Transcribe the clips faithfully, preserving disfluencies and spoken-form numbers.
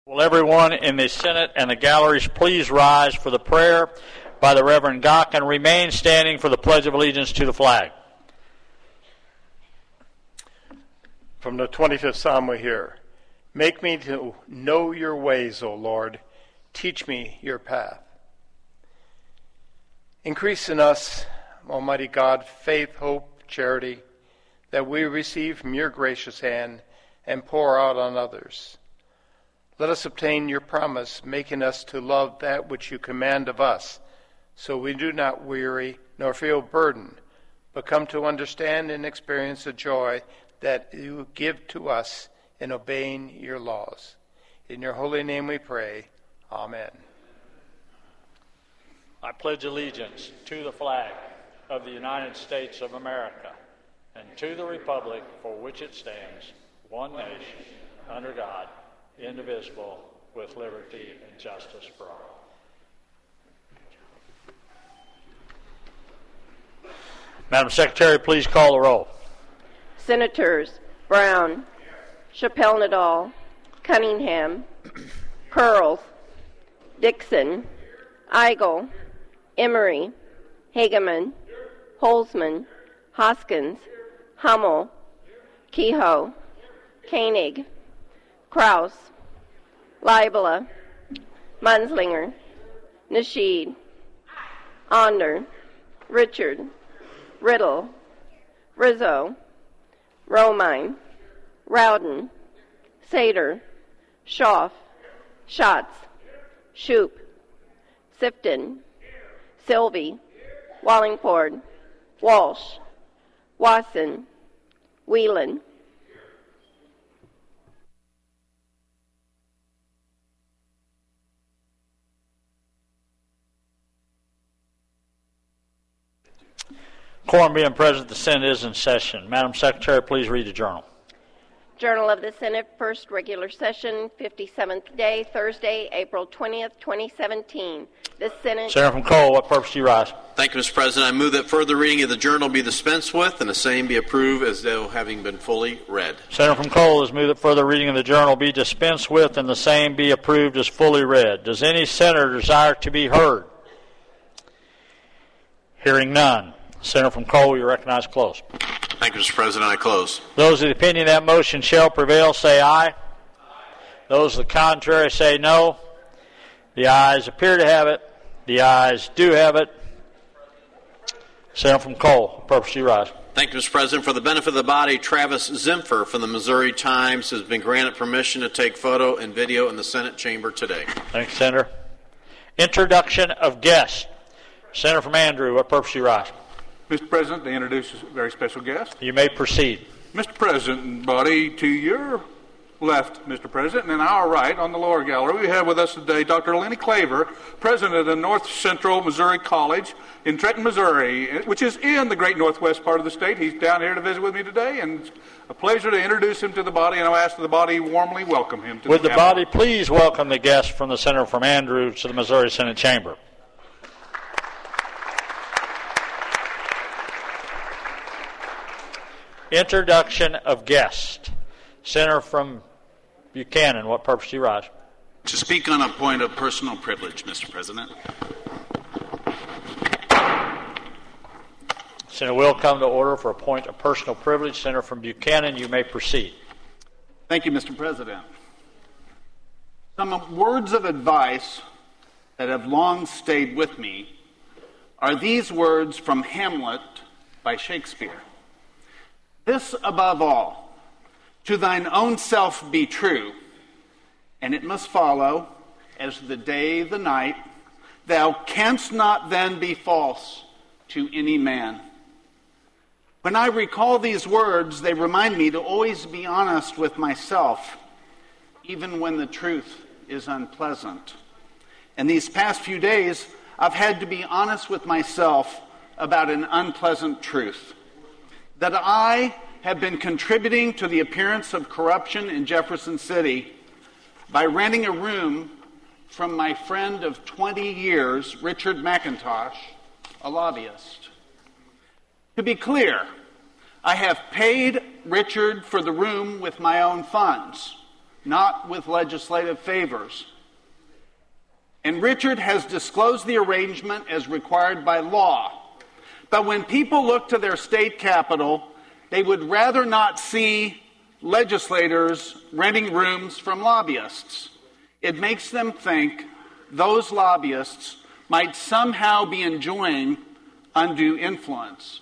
Will everyone in the Senate and the galleries please rise for the prayer by the Reverend Gach and remain standing for the Pledge of Allegiance to the flag. From the twenty-fifth Psalm we hear, "Make me to know your ways, O Lord. Teach me your path." Increase in us, Almighty God, faith, hope, charity, that we receive from your gracious hand and pour out on others. Let us obtain your promise, making us to love that which you command of us, so we do not weary nor feel burdened, but come to understand and experience the joy that you give to us in obeying your laws. In your holy name we pray. Amen. I pledge allegiance to the flag of the United States of America and to the republic for which it stands, one nation, under God, indivisible, with liberty and justice for all. Madam Secretary, please call the roll. Senators Brown, Chappelle-Nadal, Cunningham, Curls, Dixon, Eigel, Emery, Hageman, Holzman, Hoskins, Hummel, Kehoe, Koenig, Kraus, Leibele, Munslinger, Nasheed, Onder, Richard, Riddle, Rizzo, Romine, Rowden, Sater, Schaaf, Schatz, Shoup, Sifton, Sylvie, Wallingford, Walsh, Wasson, Whelan. Quorum being present, the Senate is in session. Madam Secretary, please read the journal. Journal of the Senate, first regular session, fifty-seventh day, Thursday, April twentieth, twenty seventeen. The Senate... Senator from Cole, what purpose do you rise? Thank you, Mister President. I move that further reading of the journal be dispensed with and the same be approved as though having been fully read. Senator from Cole has moved that further reading of the journal be dispensed with and the same be approved as fully read. Does any senator desire to be heard? Hearing none. Senator from Cole, you recognize close. Thank you, Mister President. I close. Those of the opinion that motion shall prevail say aye. Aye. Those of the contrary say no. The ayes appear to have it. The ayes do have it. Senator from Cole, purpose do you rise? Thank you, Mister President. For the benefit of the body, Travis Zimpher from the Missouri Times has been granted permission to take photo and video in the Senate chamber today. Thank you, Senator. Introduction of guests. Senator from Andrew, what purpose do you rise? Mister President, to introduce a very special guest. You may proceed. Mister President and body, to your left, Mister President, and our right on the lower gallery, we have with us today Doctor Lenny Claver, president of the North Central Missouri College in Trenton, Missouri, which is in the great northwest part of the state. He's down here to visit with me today, and it's a pleasure to introduce him to the body, and I'll ask the body warmly welcome him to Would the the body please welcome the guest from the Senator from Andrew to the Missouri Senate Chamber. Introduction of guest. Senator from Buchanan, what purpose do you rise? To speak on a point of personal privilege, Mister President. Senator will come to order for a point of personal privilege. Senator from Buchanan, you may proceed. Thank you, Mister President. Some words of advice that have long stayed with me are these words from Hamlet by Shakespeare. This above all, to thine own self be true, and it must follow, as the day the night, thou canst not then be false to any man. When I recall these words, they remind me to always be honest with myself, even when the truth is unpleasant. And these past few days, I've had to be honest with myself about an unpleasant truth. That I have been contributing to the appearance of corruption in Jefferson City by renting a room from my friend of twenty years, Richard McIntosh, a lobbyist. To be clear, I have paid Richard for the room with my own funds. not with legislative favors. And Richard has disclosed the arrangement as required by law. But when people look to their state capital, they would rather not see legislators renting rooms from lobbyists. It makes them think those lobbyists might somehow be enjoying undue influence.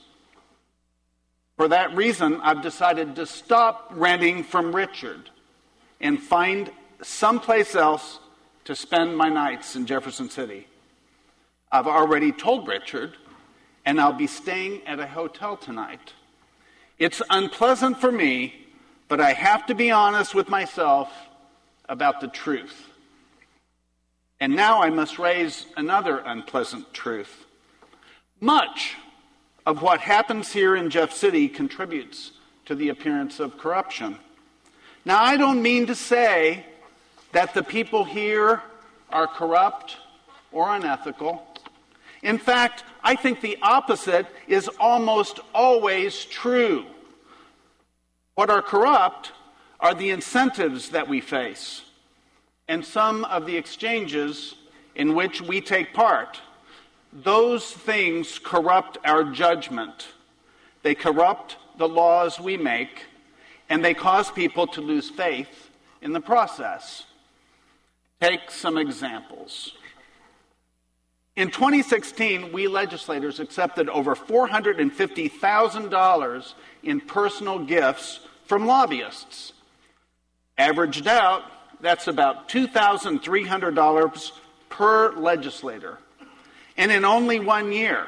For that reason, I've decided to stop renting from Richard and find someplace else to spend my nights in Jefferson City. I've already told Richard, and I'll be staying at a hotel tonight. It's unpleasant for me, but I have to be honest with myself about the truth. And now I must raise another unpleasant truth. Much of what happens here in Jeff City contributes to the appearance of corruption. Now, I don't mean to say that the people here are corrupt or unethical. In fact, I think the opposite is almost always true. What are corrupt are the incentives that we face and some of the exchanges in which we take part. Those things corrupt our judgment. They corrupt the laws we make, and they cause people to lose faith in the process. Take some examples. In twenty sixteen, we legislators accepted over four hundred fifty thousand dollars in personal gifts from lobbyists. Averaged out, that's about two thousand three hundred dollars per legislator, and in only one year.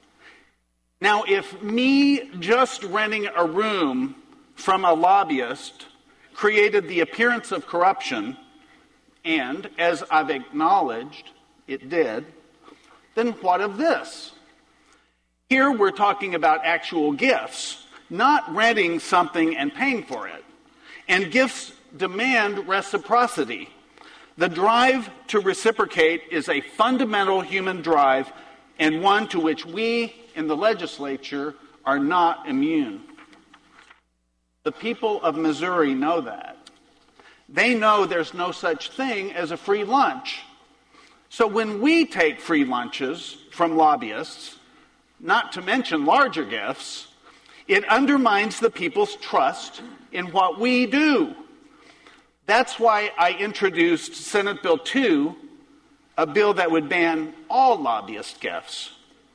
Now, if me just renting a room from a lobbyist created the appearance of corruption, and as I've acknowledged, it did, then what of this? Here we're talking about actual gifts, not renting something and paying for it. And gifts demand reciprocity. The drive to reciprocate is a fundamental human drive, and one to which we in the legislature are not immune. The people of Missouri know that. They know there's no such thing as a free lunch. So when we take free lunches from lobbyists, not to mention larger gifts, it undermines the people's trust in what we do. That's why I introduced Senate Bill two, a bill that would ban all lobbyist gifts.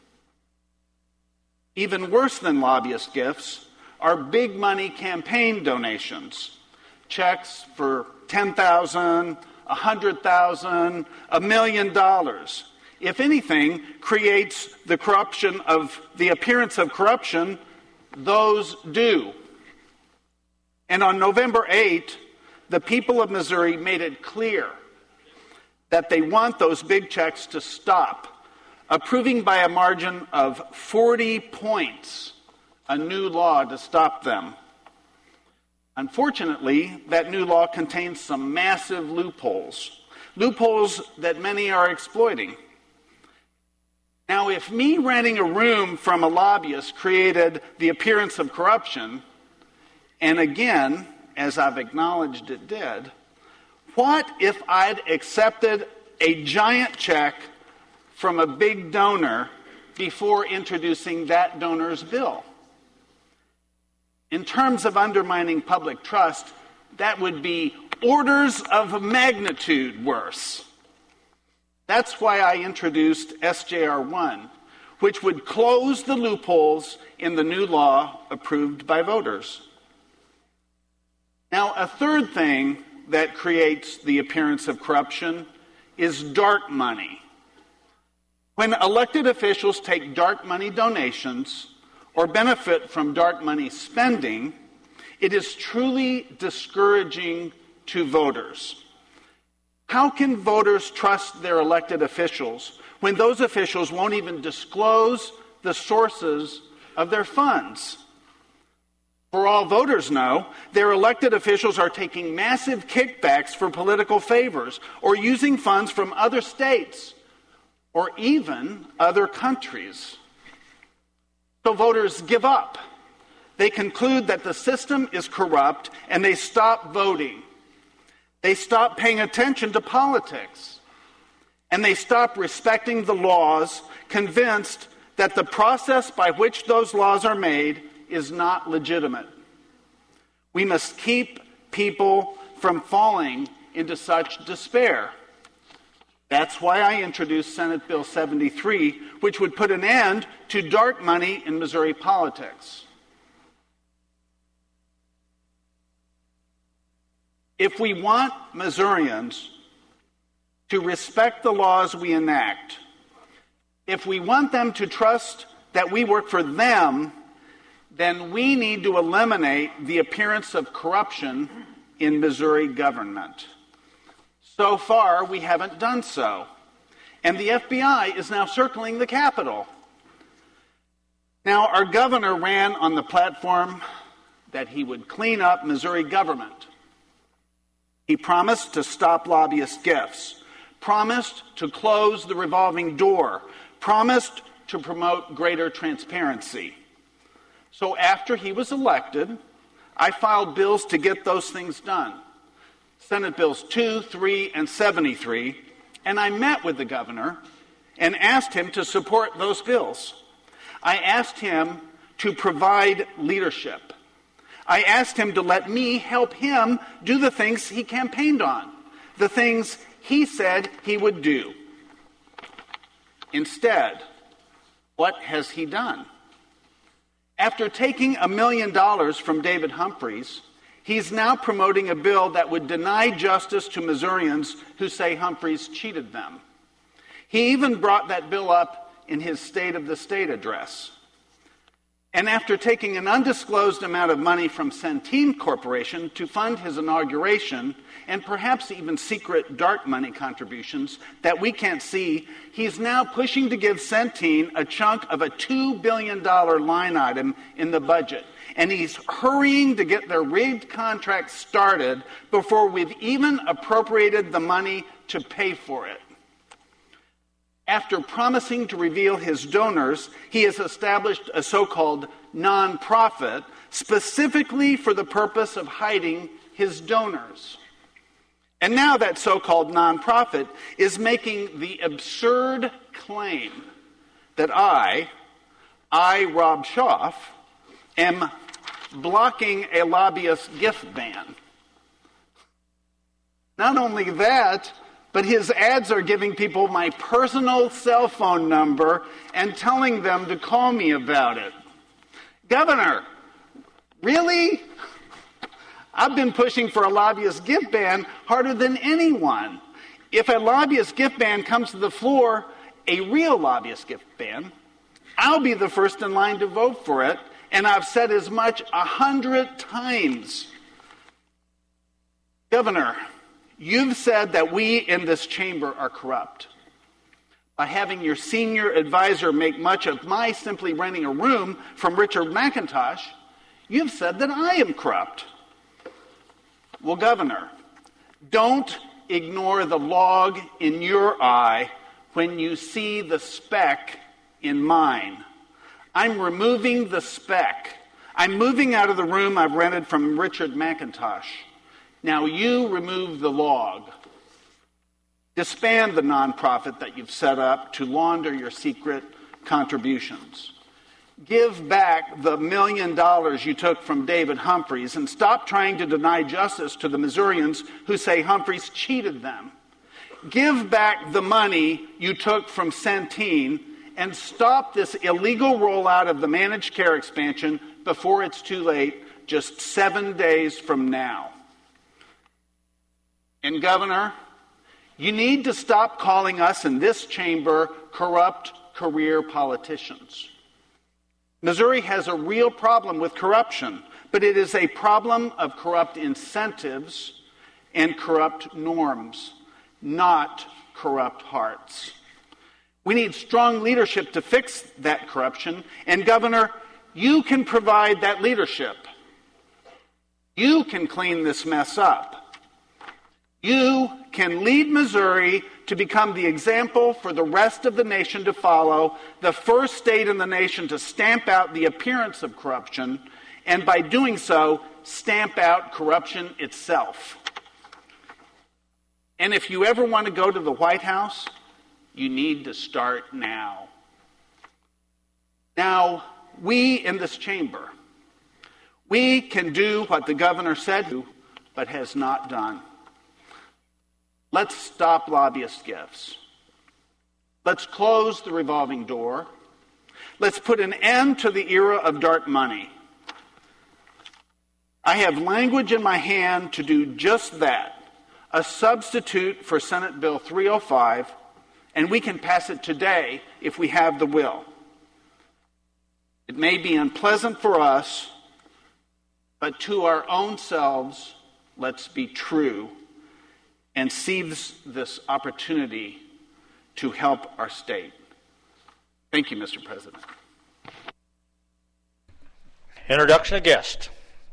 Even worse than lobbyist gifts are big money campaign donations, checks for ten thousand dollars, one hundred thousand dollars, a million dollars. If anything creates the corruption of the appearance of corruption, those do. And on November eighth, the people of Missouri made it clear that they want those big checks to stop, approving by a margin of forty points a new law to stop them. Unfortunately, that new law contains some massive loopholes, loopholes that many are exploiting. Now, if me renting a room from a lobbyist created the appearance of corruption, and again, as I've acknowledged it did, what if I'd accepted a giant check from a big donor before introducing that donor's bill? In terms of undermining public trust, that would be orders of magnitude worse. That's why I introduced S J R one, which would close the loopholes in the new law approved by voters. Now, a third thing that creates the appearance of corruption is dark money. When elected officials take dark money donations or benefit from dark money spending, it is truly discouraging to voters. How can voters trust their elected officials when those officials won't even disclose the sources of their funds? For all voters know, their elected officials are taking massive kickbacks for political favors or using funds from other states or even other countries. So voters give up. They conclude that the system is corrupt and they stop voting. They stop paying attention to politics. And they stop respecting the laws, convinced that the process by which those laws are made is not legitimate. We must keep people from falling into such despair. That's why I introduced Senate Bill seventy-three, which would put an end to dark money in Missouri politics. If we want Missourians to respect the laws we enact, if we want them to trust that we work for them, then we need to eliminate the appearance of corruption in Missouri government. So far, we haven't done so. And the F B I is now circling the Capitol. Now, our governor ran on the platform that he would clean up Missouri government. He promised to stop lobbyist gifts, promised to close the revolving door, promised to promote greater transparency. So after he was elected, I filed bills to get those things done. Senate Bills two, three, and seventy-three, and I met with the governor and asked him to support those bills. I asked him to provide leadership. I asked him to let me help him do the things he campaigned on, the things he said he would do. Instead, what has he done? After taking a million dollars from David Humphreys, he's now promoting a bill that would deny justice to Missourians who say Humphreys cheated them. He even brought that bill up in his State of the State address. And after taking an undisclosed amount of money from Centene Corporation to fund his inauguration, and perhaps even secret dark money contributions that we can't see, he's now pushing to give Centene a chunk of a two billion dollars line item in the budget. And he's hurrying to get their rigged contract started before we've even appropriated the money to pay for it. After promising to reveal his donors, he has established a so-called nonprofit specifically for the purpose of hiding his donors. And now that so-called nonprofit is making the absurd claim that I, I, Rob Schaaf, am blocking a lobbyist gift ban. Not only that, but his ads are giving people my personal cell phone number and telling them to call me about it. Governor, really? I've been pushing for a lobbyist gift ban harder than anyone. If a lobbyist gift ban comes to the floor, a real lobbyist gift ban, I'll be the first in line to vote for it, and I've said as much a hundred times. Governor, you've said that we in this chamber are corrupt. By having your senior advisor make much of my simply renting a room from Richard McIntosh, you've said that I am corrupt. Well, Governor, don't ignore the log in your eye when you see the speck in mine. I'm removing the speck. I'm moving out of the room I've rented from Richard McIntosh. Now you remove the log. Disband the nonprofit that you've set up to launder your secret contributions. Give back the million dollars you took from David Humphreys and stop trying to deny justice to the Missourians who say Humphreys cheated them. Give back the money you took from Centene and stop this illegal rollout of the managed care expansion before it's too late, just seven days from now. And Governor, you need to stop calling us in this chamber corrupt career politicians. Missouri has a real problem with corruption, but it is a problem of corrupt incentives and corrupt norms, not corrupt hearts. We need strong leadership to fix that corruption, and Governor, you can provide that leadership. You can clean this mess up. You can lead Missouri to become the example for the rest of the nation to follow, the first state in the nation to stamp out the appearance of corruption, and by doing so, stamp out corruption itself. And if you ever want to go to the White House, you need to start now. Now, we in this chamber, we can do what the governor said to, but has not done. Let's stop lobbyist gifts. Let's close the revolving door. Let's put an end to the era of dark money. I have language in my hand to do just that, a substitute for Senate Bill three oh five, and we can pass it today if we have the will. It may be unpleasant for us, but to our own selves, let's be true and seize this opportunity to help our state. Thank you, Mister President. Introduction of guest.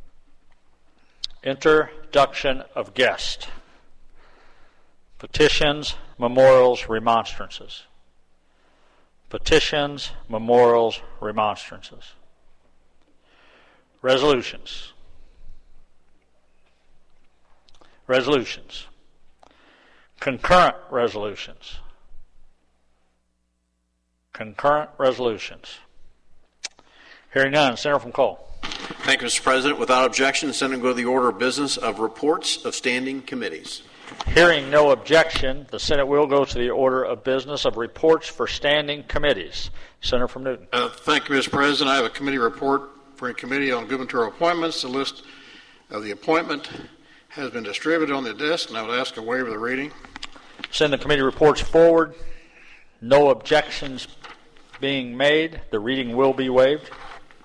Introduction of guest. Petitions, memorials, remonstrances. Petitions, memorials, remonstrances. Resolutions. Resolutions. Concurrent resolutions. Concurrent resolutions. Hearing none. Senator from Cole. Thank you, Mister President. Without objection, the Senate will go to the order of business of reports of standing committees. Hearing no objection, the Senate will go to the order of business of reports for standing committees. Senator from Newton. Uh, thank you, Mister President. I have a committee report for a committee on gubernatorial appointments. The list of the appointment has been distributed on the desk, and I would ask a waiver of the reading. Send the committee reports forward. No objections being made. The reading will be waived.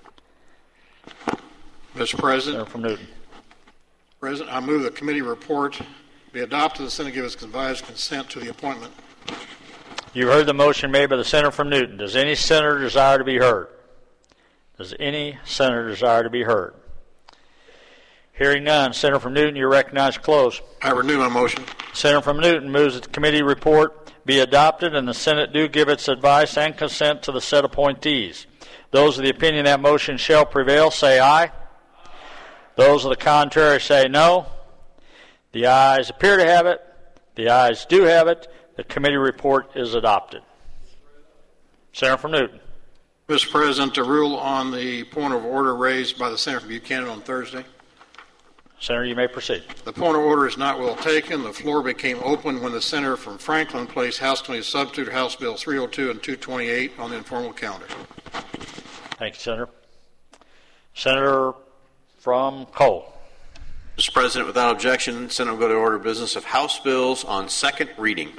Mister President. Senator from Newton. President, I move the committee report be adopted. The Senate give its advised consent to the appointment. You heard the motion made by the senator from Newton. Does any senator desire to be heard? Does any senator desire to be heard? Hearing none. Senator from Newton, you're recognized to close. I renew my motion. Senator from Newton moves that the committee report be adopted and the Senate do give its advice and consent to the said appointees. Those of the opinion that motion shall prevail say aye. Those of the contrary say no. The ayes appear to have it. The ayes do have it. The committee report is adopted. Senator from Newton. Mister President, to rule on the point of order raised by the Senator from Buchanan on Thursday. Senator, you may proceed. The point of order is not well taken. The floor became open when the senator from Franklin placed House Committee Substitute House Bill three oh two and two twenty-eight on the informal calendar. Thank you, Senator. Senator from Cole. Mister President, without objection, the Senate will go to order of business of House bills on second reading.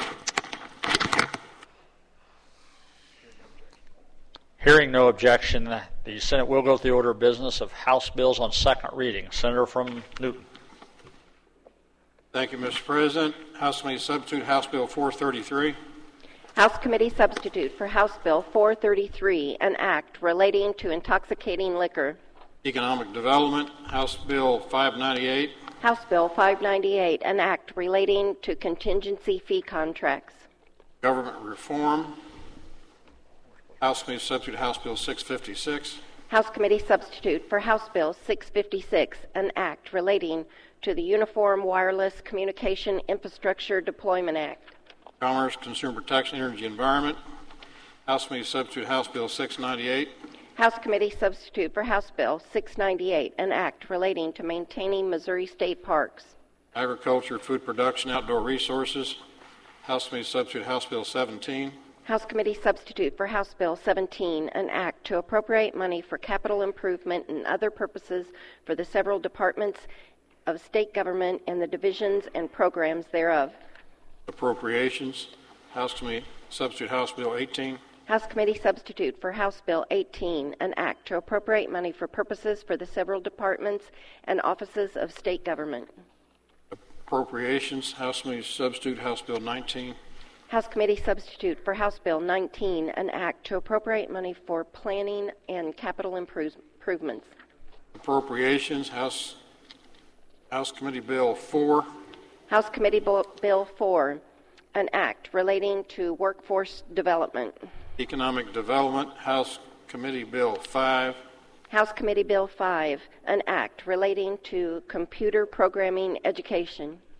Hearing no objection, the Senate will go to the order of business of House bills on second reading. Senator from Newton. Thank you, Mister President. House Committee Substitute House Bill four thirty-three. House Committee Substitute for House Bill four thirty-three, an act relating to intoxicating liquor. Economic Development, House Bill five ninety-eight. House Bill five ninety-eight, an act relating to contingency fee contracts. Government Reform, House Committee Substitute House Bill six fifty-six. House Committee Substitute for House Bill six fifty-six, an act relating to the Uniform Wireless Communication Infrastructure Deployment Act. Commerce, Consumer Protection, Energy, Environment, House Committee Substitute House Bill six ninety-eight. House Committee Substitute for House Bill six ninety-eight, an act relating to maintaining Missouri State Parks. Agriculture, Food Production, Outdoor Resources, House Committee Substitute House Bill seventeen. House Committee Substitute for House Bill seventeen, an act to appropriate money for capital improvement and other purposes for the several departments of state government and the divisions and programs thereof. Appropriations, House Committee Substitute House Bill eighteen. House Committee Substitute for House Bill eighteen, an act to appropriate money for purposes for the several departments and offices of state government. Appropriations, House Committee Substitute House Bill nineteen. House Committee Substitute for House Bill nineteen, an act to appropriate money for planning and capital improve- improvements. Appropriations, House House Committee Bill four. House Committee Bill four, an act relating to workforce development. Economic Development, House Committee Bill five. House Committee Bill five, an act relating to computer programming education.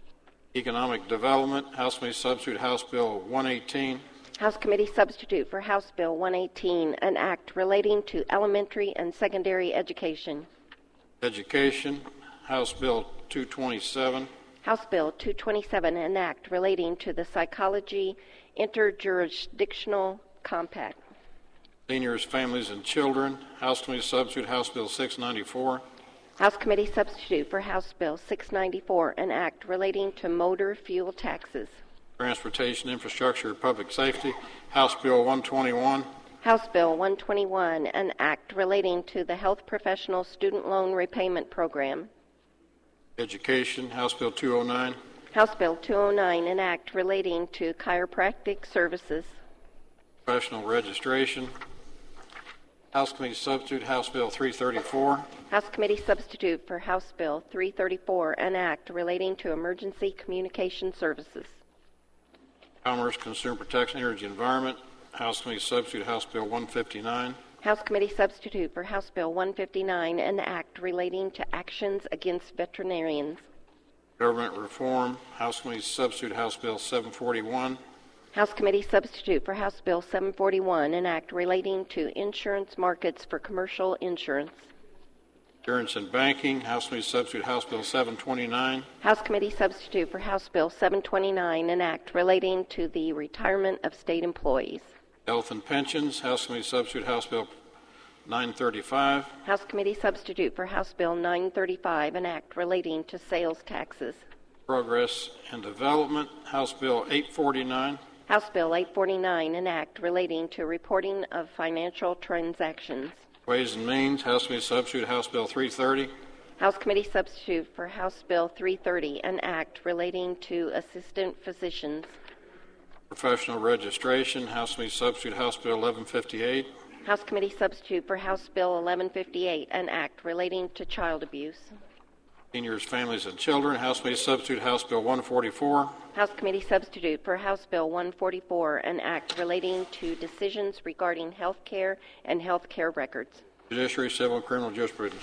Economic Development, House Committee Substitute, House Bill one eighteen. House Committee Substitute for House Bill one eighteen, an act relating to elementary and secondary education. Education, House Bill two twenty-seven. House Bill two twenty-seven, an act relating to the Psychology Interjurisdictional Compact. Seniors, Families, and Children, House Committee Substitute, House Bill six ninety-four. House Committee Substitute for House Bill six ninety-four, an act relating to motor fuel taxes. Transportation, Infrastructure, Public Safety, House Bill one twenty-one. House Bill one twenty-one, an act relating to the Health Professional Student Loan Repayment Program. Education, House Bill two oh nine. House Bill two oh nine, an act relating to chiropractic services. Professional Registration. House Committee Substitute, House Bill three thirty-four. House Committee Substitute for House Bill three thirty-four, an act relating to emergency communication services. Commerce, Consumer Protection, Energy, Environment, House Committee Substitute, House Bill one fifty-nine. House Committee Substitute for House Bill one fifty-nine, an act relating to actions against veterinarians. Government Reform, House Committee Substitute, House Bill seven forty-one. House Committee Substitute for House Bill seven forty-one, an act relating to insurance markets for commercial insurance. Insurance and Banking, House Committee Substitute, House Bill seven twenty-nine. House Committee Substitute for House Bill seven twenty-nine, an act relating to the retirement of state employees. Health and Pensions, House Committee Substitute, House Bill nine thirty-five. House Committee Substitute for House Bill nine thirty-five, an act relating to sales taxes. Progress and Development, House Bill eight forty-nine. House Bill eight forty-nine, an act relating to reporting of financial transactions. Ways and Means, House Committee Substitute, House Bill three thirty. House Committee Substitute for House Bill three thirty, an act relating to assistant physicians. Professional Registration, House Committee Substitute, House Bill eleven fifty-eight. House Committee Substitute for House Bill eleven fifty-eight, an act relating to child abuse. Seniors, Families, and Children, House Committee Substitute, House Bill one forty-four. House Committee Substitute for House Bill one forty-four, an act relating to decisions regarding health care and health care records. Judiciary, Civil, and Criminal Jurisprudence.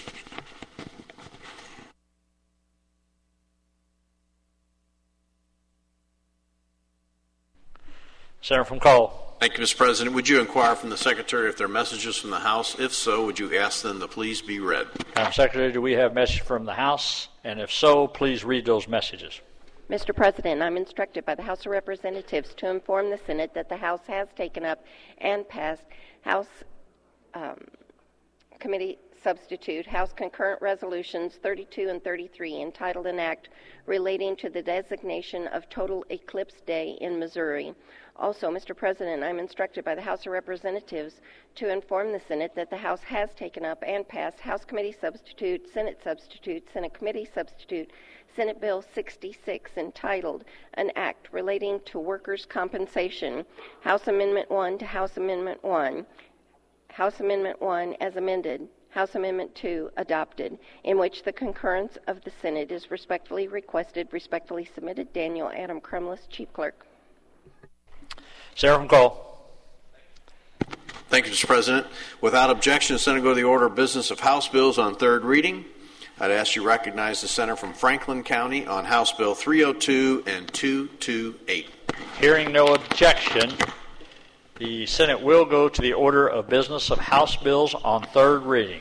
Senator from Cole. Thank you, Mister President. Would you inquire from the Secretary if there are messages from the House? If so, would you ask them to please be read? Madam Secretary, do we have messages from the House? And if so, please read those messages. Mister President, I'm instructed by the House of Representatives to inform the Senate that the House has taken up and passed House um, Committee Substitute House Concurrent Resolutions thirty-two and thirty-three entitled an act relating to the designation of Total Eclipse Day in Missouri. Also, Mister President, I'm instructed by the House of Representatives to inform the Senate that the House has taken up and passed House Committee Substitute, Senate Substitute, Senate Committee Substitute, Senate Bill sixty-six entitled an act relating to workers' compensation, House Amendment one to House Amendment one, House Amendment one as amended, House Amendment two adopted, in which the concurrence of the Senate is respectfully requested. Respectfully submitted, Daniel Adam Crumless, Chief Clerk. Senator from Cole. Thank you, Mister President. Without objection, the Senate go to the order of business of House bills on third reading. I'd ask you to recognize the Senator from Franklin County on House Bill three oh two and two twenty-eight. Hearing no objection, the Senate will go to the order of business of House bills on third reading.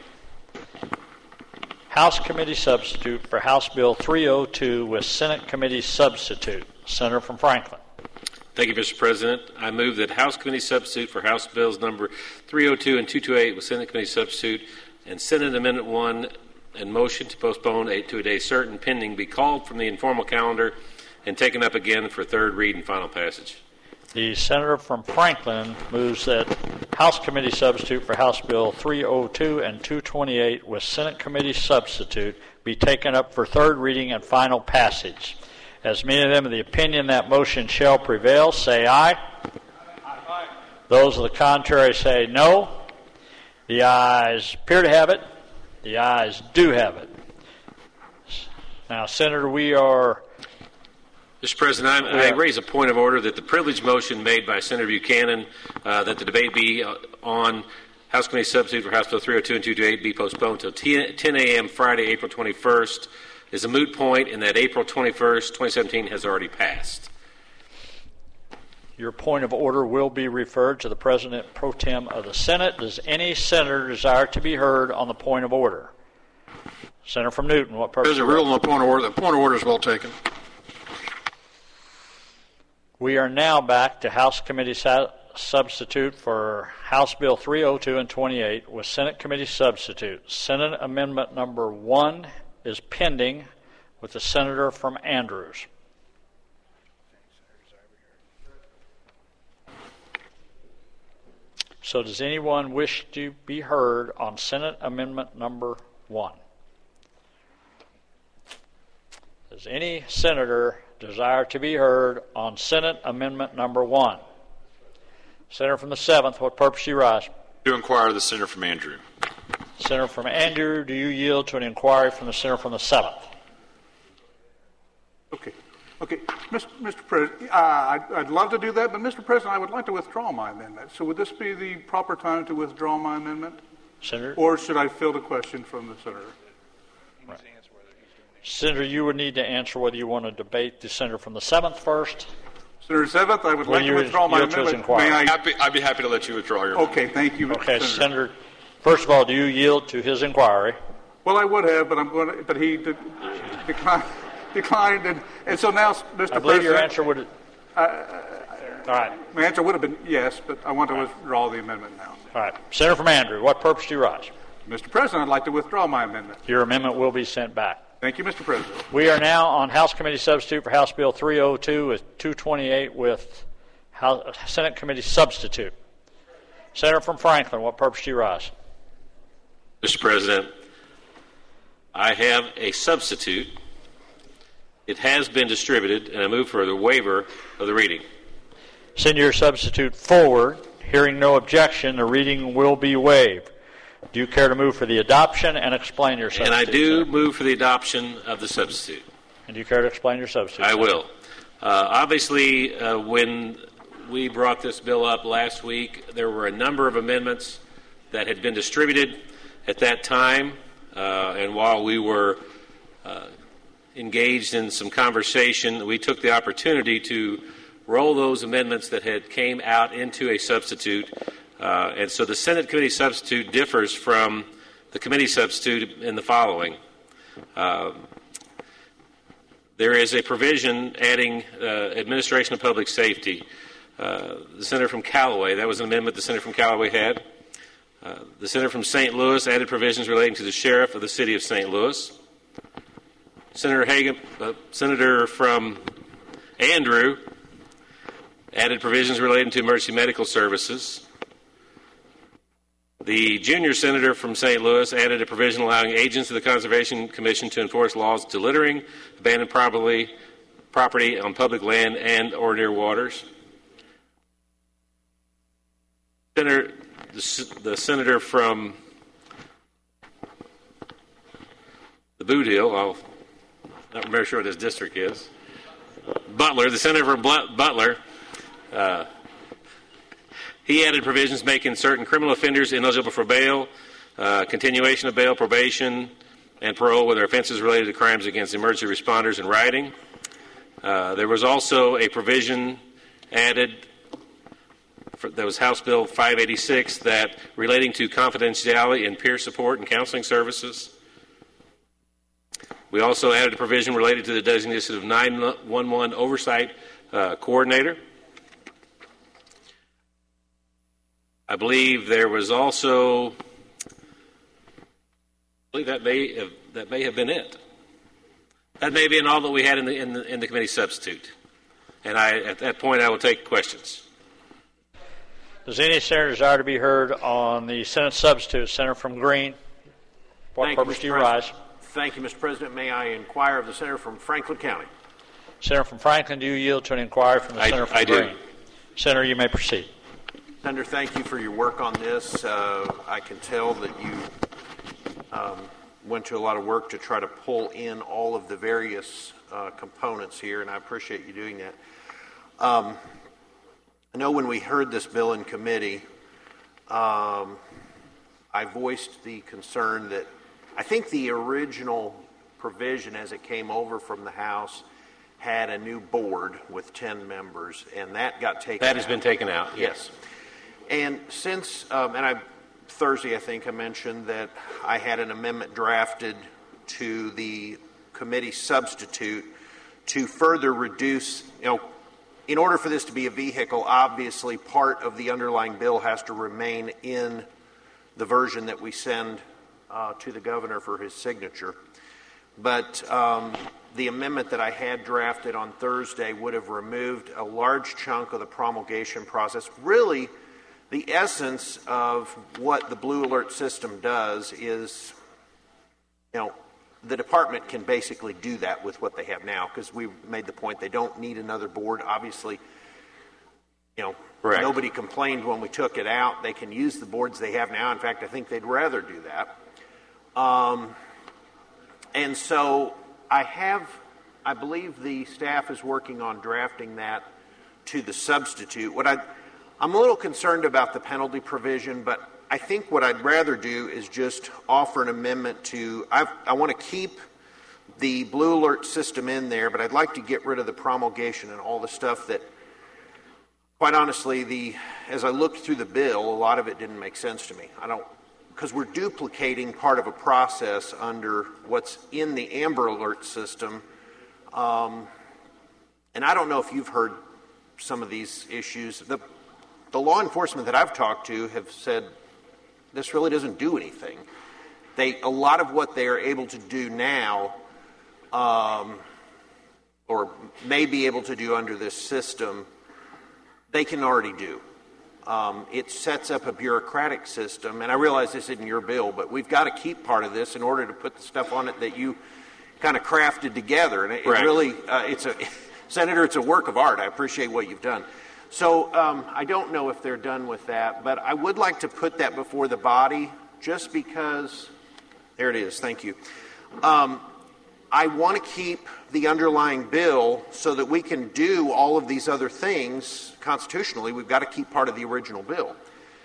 House Committee Substitute for House Bill three oh two with Senate Committee Substitute. Senator from Franklin. Thank you, Mister President. I move that House Committee Substitute for House Bills number three oh two and two twenty-eight with Senate Committee Substitute and Senate Amendment one and motion to postpone a, to a day certain pending be called from the informal calendar and taken up again for third read and final passage. The Senator from Franklin moves that House Committee Substitute for House Bill three oh two and two twenty-eight with Senate Committee Substitute be taken up for third reading and final passage. As many of them of the opinion that motion shall prevail, say aye. Aye. Those of the contrary say no. The ayes appear to have it. The ayes do have it. Now, Senator, we are... Mister President, I, I raise a point of order that the privilege motion made by Senator Buchanan uh, that the debate be uh, on House Committee Substitute for House Bill three oh two and two twenty-eight be postponed until ten a.m. Friday, April twenty-first, is a moot point and that April twenty-first, twenty seventeen has already passed. Your point of order will be referred to the President Pro Tem of the Senate. Does any senator desire to be heard on the point of order? Senator from Newton, what purpose? There's a rule on the point of order. The point of order is well taken. We are now back to House Committee sa- substitute for House Bill three oh two and twenty-eight with Senate Committee substitute. Senate Amendment number one is pending with the Senator from Andrews. So does anyone wish to be heard on Senate Amendment number one? Does any senator desire to be heard on Senate Amendment number one? Senator from the seventh, what purpose do you rise? To inquire the senator from Andrew. Senator from Andrew, do you yield to an inquiry from the senator from the seventh? Okay. Okay, Mister President, uh, I'd, I'd love to do that, but Mister President, I would like to withdraw my amendment. So would this be the proper time to withdraw my amendment? Senator? Or should I field a question from the senator? Right. Senator, you would need to answer whether you want to debate the senator from the seventh first. Senator seventh, I would Will like to withdraw my amendment. May I? Happy, I'd be happy to let you withdraw your Okay, thank you, Okay, Senator. Senator, first of all, do you yield to his inquiry? Well, I would have, but I'm going to, but he de- declined. Declined, and, and so now, Mister I believe President, your answer would. Uh, all right. My answer would have been yes, but I want to withdraw the amendment now. All right. Senator from Andrew, what purpose do you rise? Mister President, I'd like to withdraw my amendment. Your amendment will be sent back. Thank you, Mister President. We are now on House Committee substitute for House Bill three oh two with two twenty-eight with House, Senate Committee substitute. Senator from Franklin, what purpose do you rise? Mister President, I have a substitute. It has been distributed, and I move for the waiver of the reading. Send your substitute forward. Hearing no objection, the reading will be waived. Do you care to move for the adoption and explain your substitute? And I do Senator? move for the adoption of the substitute. And do you care to explain your substitute? I Senator? will. Uh, obviously, uh, when we brought this bill up last week, there were a number of amendments that had been distributed at that time, uh, and while we were uh, engaged in some conversation, we took the opportunity to roll those amendments that had came out into a substitute. Uh, and so the Senate committee substitute differs from the committee substitute in the following. Uh, there is a provision adding uh, administration of public safety. Uh, the senator from Callaway, that was an amendment the senator from Callaway had. Uh, the senator from Saint Louis added provisions relating to the sheriff of the city of Saint Louis. Senator Hagan, uh, Senator from Andrew added provisions relating to emergency medical services. The junior senator from Saint Louis added a provision allowing agents of the Conservation Commission to enforce laws to littering, abandoned property, property on public land and or near waters. Senator, the, the senator from the Boot Hill, I'll not remember sure what his district is. Butler, the senator from Butler, uh, he added provisions making certain criminal offenders ineligible for bail, uh, continuation of bail, probation, and parole with their offenses related to crimes against emergency responders and rioting. Uh, there was also a provision added for, that was House Bill five eighty-six that relating to confidentiality in peer support and counseling services. We also added a provision related to the designation of nine one one oversight uh, coordinator. I believe there was also, I believe that may have, that may have been it. That may have been all that we had in the, in the, in the committee substitute. And I, at that point, I will take questions. Does any senator desire to be heard on the Senate substitute? Senator from Green, what Thank purpose you, do you President. rise? Thank you, Mister President. May I inquire of the senator from Franklin County? Senator from Franklin, do you yield to an inquiry from the I, senator from I Green? do. Senator, you may proceed. Senator, thank you for your work on this. Uh, I can tell that you um, went to a lot of work to try to pull in all of the various uh, components here, and I appreciate you doing that. Um, I know when we heard this bill in committee, um, I voiced the concern that I think the original provision as it came over from the House had a new board with ten members, and that got taken That has out. been taken out, Yes. And since, um, and I, Thursday I think I mentioned that I had an amendment drafted to the committee substitute to further reduce, you know, in order for this to be a vehicle, obviously part of the underlying bill has to remain in the version that we send uh, to the governor for his signature. But um, the amendment that I had drafted on Thursday would have removed a large chunk of the promulgation process. Really, the essence of what the Blue Alert system does is, you know, the department can basically do that with what they have now, because we made the point they don't need another board. Obviously, you know, Correct. Nobody complained when we took it out. They can use the boards they have now. In fact, I think they'd rather do that. Um, and so I have, I believe the staff is working on drafting that to the substitute. What I, I'm a little concerned about the penalty provision, but I think what I'd rather do is just offer an amendment to, I've, I want to keep the Blue Alert system in there, but I'd like to get rid of the promulgation and all the stuff that, quite honestly, the as I looked through the bill, a lot of it didn't make sense to me. I don't, because we're duplicating part of a process under what's in the Amber Alert system. Um, and I don't know if you've heard some of these issues. The, the law enforcement that I've talked to have said, this really doesn't do anything. They, a lot of what they are able to do now, um, or may be able to do under this system, they can already do. Um, it sets up a bureaucratic system, and I realize this isn't your bill, but we've got to keep part of this in order to put the stuff on it that you kind of crafted together. And it, right. it really, uh, it's a, Senator, it's a work of art. I appreciate what you've done. So um, I don't know if they're done with that, but I would like to put that before the body just because, there it is, thank you. Um, I want to keep the underlying bill so that we can do all of these other things constitutionally. We've got to keep part of the original bill.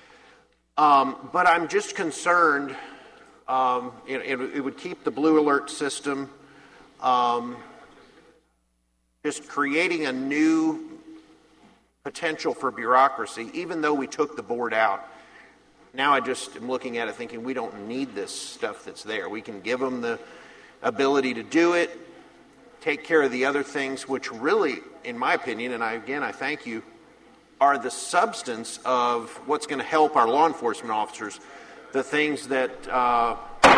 Um, but I'm just concerned, um, it, it, it would keep the Blue Alert system, um, just creating a new potential for bureaucracy, even though we took the board out. Now I just am looking at it thinking we don't need this stuff that's there. We can give them the ability to do it, take care of the other things, which really, in my opinion, and I, again, I thank you, are the substance of what's going to help our law enforcement officers, the things that... Uh...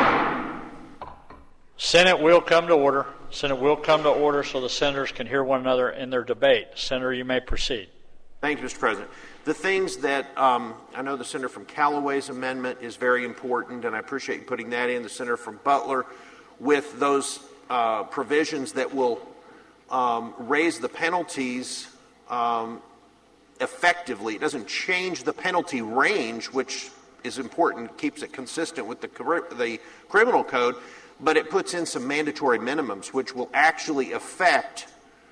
Senate will come to order. Senate will come to order so the senators can hear one another in their debate. Senator, you may proceed. Thank you, Mister President. The things that, um, I know the Senator from Callaway's amendment is very important, and I appreciate you putting that in. The Senator from Butler, with those uh, provisions that will um, raise the penalties um, effectively. It doesn't change the penalty range, which is important, keeps it consistent with the, the criminal code, but it puts in some mandatory minimums, which will actually affect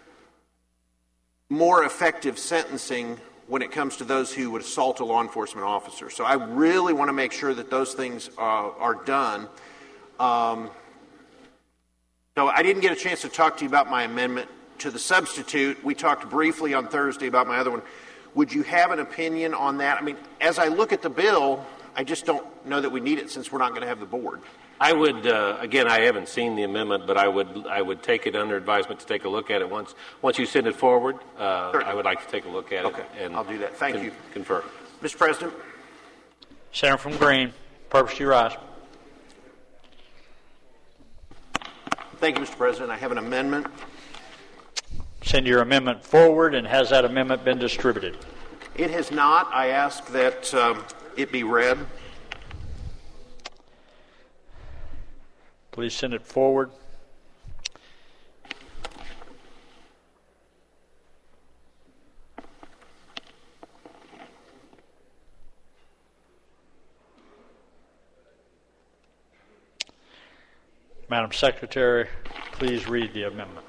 more effective sentencing when it comes to those who would assault a law enforcement officer. So I really want to make sure that those things uh, are done. Um, so I didn't get a chance to talk to you about my amendment to the substitute. We talked briefly on Thursday about my other one. Would you have an opinion on that? I mean, as I look at the bill, I just don't know that we need it since we're not going to have the board. I would, uh, again, I haven't seen the amendment, but I would I would take it under advisement to take a look at it once once you send it forward. Uh, I would like to take a look at okay. it. And I'll do that. Thank con- you. Confer. Mister President. Senator from Green, purpose to rise. Thank you, Mister President. I have an amendment. Send your amendment forward, and has that amendment been distributed? It has not. I ask that um, it be read. Please send it forward. Madam Secretary, please read the amendment.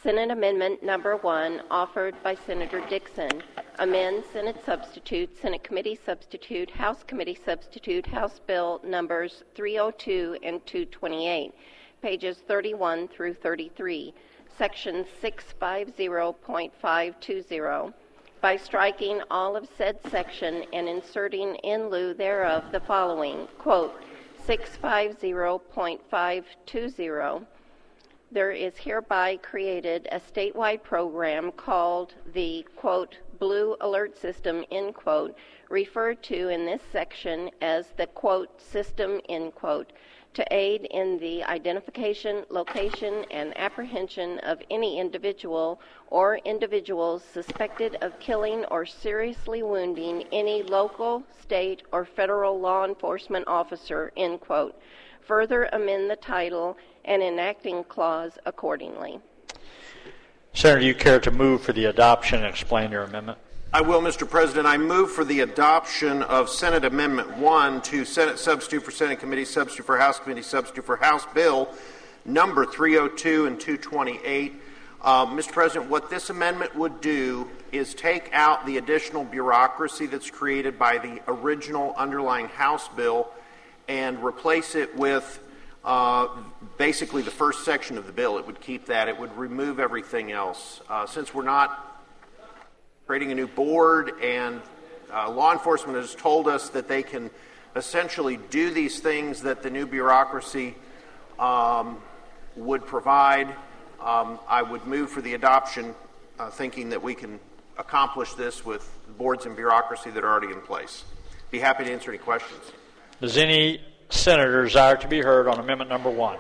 Senate Amendment Number One, offered by Senator Dixon, amends Senate Substitute, Senate Committee Substitute, House Committee Substitute, House Bill numbers three oh two and two twenty-eight, pages thirty-one through thirty-three, Section six fifty point five two zero, by striking all of said section and inserting in lieu thereof the following, quote, six fifty point five two zero, there is hereby created a statewide program called the, quote, Blue Alert System, end quote, referred to in this section as the, quote, system, end quote, to aid in the identification, location, and apprehension of any individual or individuals suspected of killing or seriously wounding any local, state, or federal law enforcement officer, end quote. Further amend the title and enacting clause accordingly. Senator, do you care to move for the adoption and explain your amendment? I will, Mister President. I move for the adoption of Senate Amendment one to Senate Substitute for Senate Committee Substitute for House Committee Substitute for House Bill number three oh two and two twenty-eight. Uh, Mister President, what this amendment would do is take out the additional bureaucracy that's created by the original underlying House bill and replace it with uh, basically the first section of the bill. It would keep that. It would remove everything else. Uh, since we're not creating a new board, and uh, law enforcement has told us that they can essentially do these things that the new bureaucracy um, would provide. Um, I would move for the adoption, uh, thinking that we can accomplish this with boards and bureaucracy that are already in place. Be happy to answer any questions. Does any senator desire to be heard on amendment number one?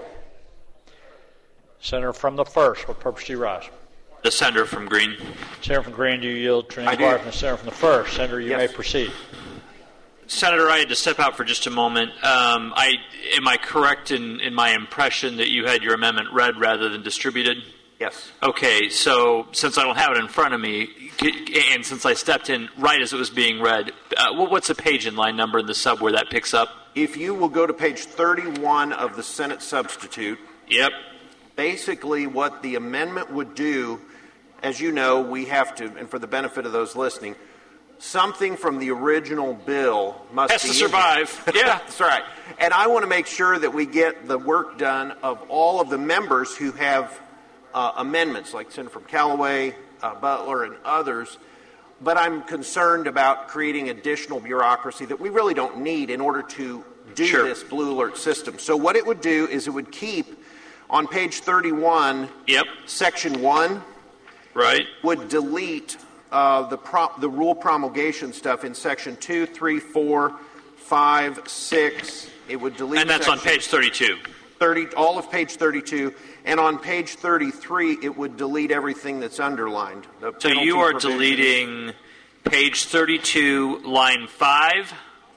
Senator from the first, what purpose do you rise? The senator from Green. Senator from Green, do you yield to inquire from the senator from the first? Senator, you Yes. may proceed. Senator, I had to step out for just a moment. Um, I am I correct in, in my impression that you had your amendment read rather than distributed? Yes. Okay, so since I don't have it in front of me, and since I stepped in right as it was being read, uh, what's the page and line number in the sub where that picks up? If you will go to page thirty-one of the Senate Substitute, Yep. basically what the amendment would do, as you know, we have to, and for the benefit of those listening, something from the original bill must Has be to in survive. here. Yeah. That's right. And I want to make sure that we get the work done of all of the members who have uh, amendments, like Senator from Callaway, uh, Butler, and others. But I'm concerned about creating additional bureaucracy that we really don't need in order to do Sure. this Blue Alert system. So what it would do is it would keep on page thirty-one, Yep. section one, Right. would delete uh, the pro- the rule promulgation stuff in section two, three, four, five, six. It would delete And that's on section page thirty-two. thirty, all of page thirty-two, and on page thirty-three, it would delete everything that's underlined. The So penalty you are provisions. deleting page thirty-two, line five,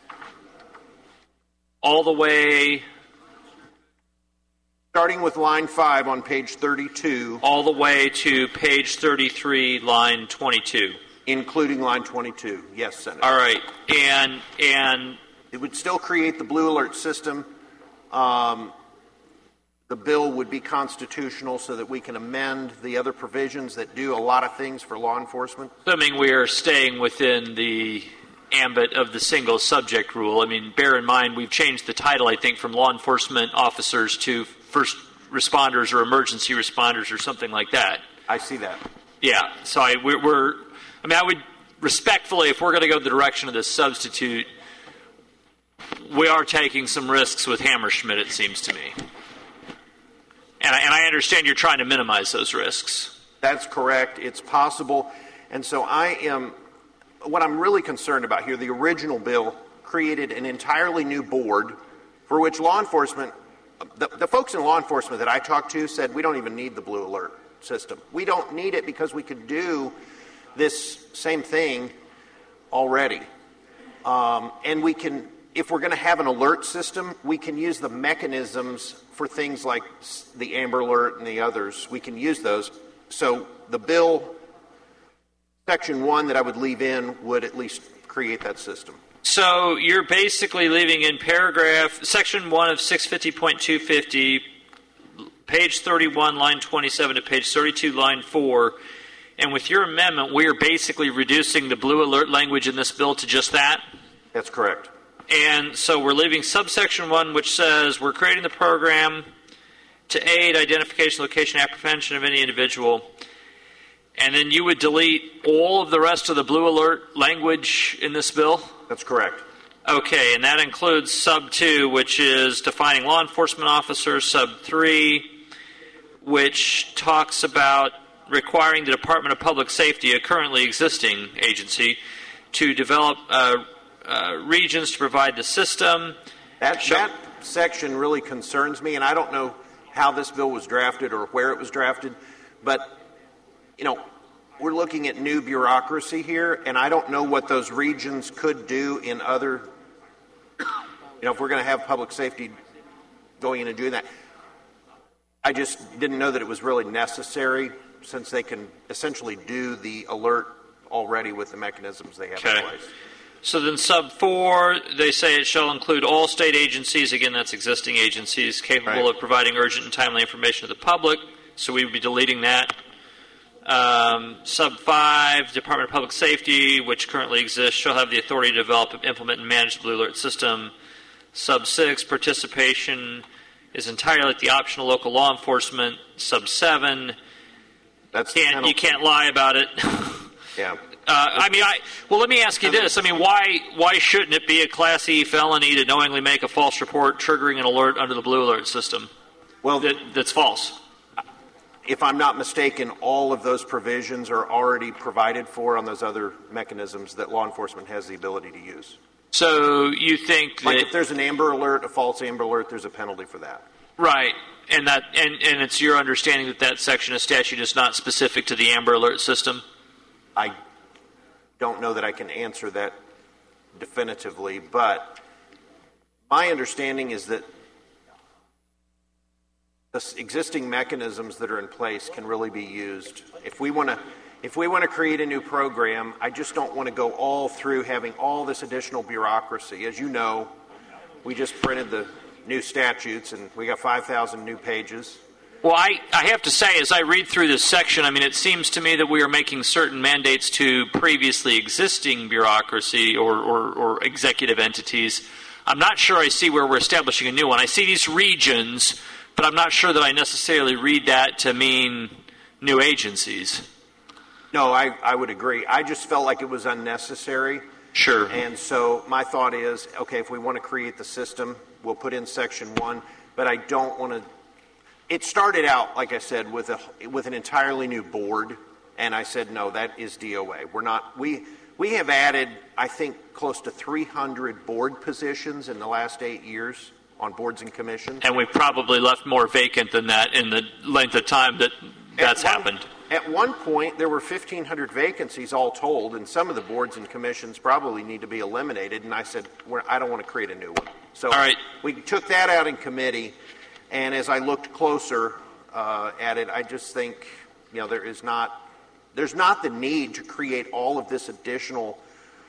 all the way, starting with line five on page thirty-two, all the way to page thirty-three, line twenty-two. including line twenty-two. Yes, Senator. All right, and and It would still create the Blue Alert system. Um, the bill would be constitutional so that we can amend the other provisions that do a lot of things for law enforcement. assuming we are staying within the ambit of the single subject rule. I mean, bear in mind we've changed the title, I think, from law enforcement officers to first responders or emergency responders or something like that. I see that. Yeah, so I, we're, we're, I mean, I would respectfully, if we're going to go the direction of this substitute, we are taking some risks with Hammerschmidt, it seems to me. And I, and I understand you're trying to minimize those risks. That's correct. It's possible. And so I am, what I'm really concerned about here, the original bill created an entirely new board for which law enforcement, the, the folks in law enforcement that I talked to said we don't even need the Blue Alert system. We don't need it because we could do this same thing already. Um, and we can, if we're going to have an alert system, we can use the mechanisms for things like the Amber Alert and the others. We can use those. So the bill, section one that I would leave in, would at least create that system. So you're basically leaving in paragraph, section one of six fifty point two fifty, page thirty-one, line twenty-seven to page thirty-two, line four. And with your amendment, we are basically reducing the blue alert language in this bill to just that? That's correct. And so we're leaving subsection one, which says we're creating the program to aid identification, location, apprehension of any individual. And then you would delete all of the rest of the blue alert language in this bill? That's correct. Okay, and that includes sub two, which is defining law enforcement officers, sub three, which talks about requiring the Department of Public Safety, a currently existing agency, to develop uh, uh, regions to provide the system. That, that section really concerns me, and I don't know how this bill was drafted or where it was drafted, but, you know, we're looking at new bureaucracy here, and I don't know what those regions could do in other, you know, if we're going to have public safety going in and doing that. I just didn't know that it was really necessary, since they can essentially do the alert already with the mechanisms they have okay. in place. So then sub four, they say it shall include all state agencies, again that's existing agencies, capable right. of providing urgent and timely information to the public, so we would be deleting that. Um, sub five, Department of Public Safety, which currently exists, shall have the authority to develop, implement, and manage the Blue Alert system. Sub six, participation is entirely at the optional local law enforcement. Sub seven, That's can't, you can't lie about it. yeah. Uh, I mean, I well. Let me ask you this. I mean, why why shouldn't it be a Class E felony to knowingly make a false report triggering an alert under the Blue Alert system? Well, that, that's false. If I'm not mistaken, all of those provisions are already provided for on those other mechanisms that law enforcement has the ability to use. So you think like that if there's an Amber Alert, a false Amber Alert, there's a penalty for that. Right. And that, and, and it's your understanding that that section of statute is not specific to the Amber Alert system? I don't know that I can answer that definitively, but my understanding is that the existing mechanisms that are in place can really be used. If we want to, if we want to create a new program, I just don't want to go all through having all this additional bureaucracy. As you know, we just printed the new statutes, and we got five thousand new pages. Well, I, I have to say, as I read through this section, I mean, it seems to me that we are making certain mandates to previously existing bureaucracy or, or, or executive entities. I'm not sure I see where we're establishing a new one. I see these regions, but I'm not sure that I necessarily read that to mean new agencies. No, I, I would agree. I just felt like it was unnecessary. Sure. And so my thought is, okay, if we want to create the system, we'll put in section one, but I don't want to. It started out, like I said, with a with an entirely new board, and I said, no, that is D O A. We're not. We we have added, I think, close to three hundred board positions in the last eight years on boards and commissions. And we've probably left more vacant than that in the length of time that that's at one, happened. At one point, there were fifteen hundred vacancies all told, and some of the boards and commissions probably need to be eliminated. And I said, We're, I don't want to create a new one. So all right. We took that out in committee, and as I looked closer uh, at it, I just think, you know, there is not, there's not the need to create all of this additional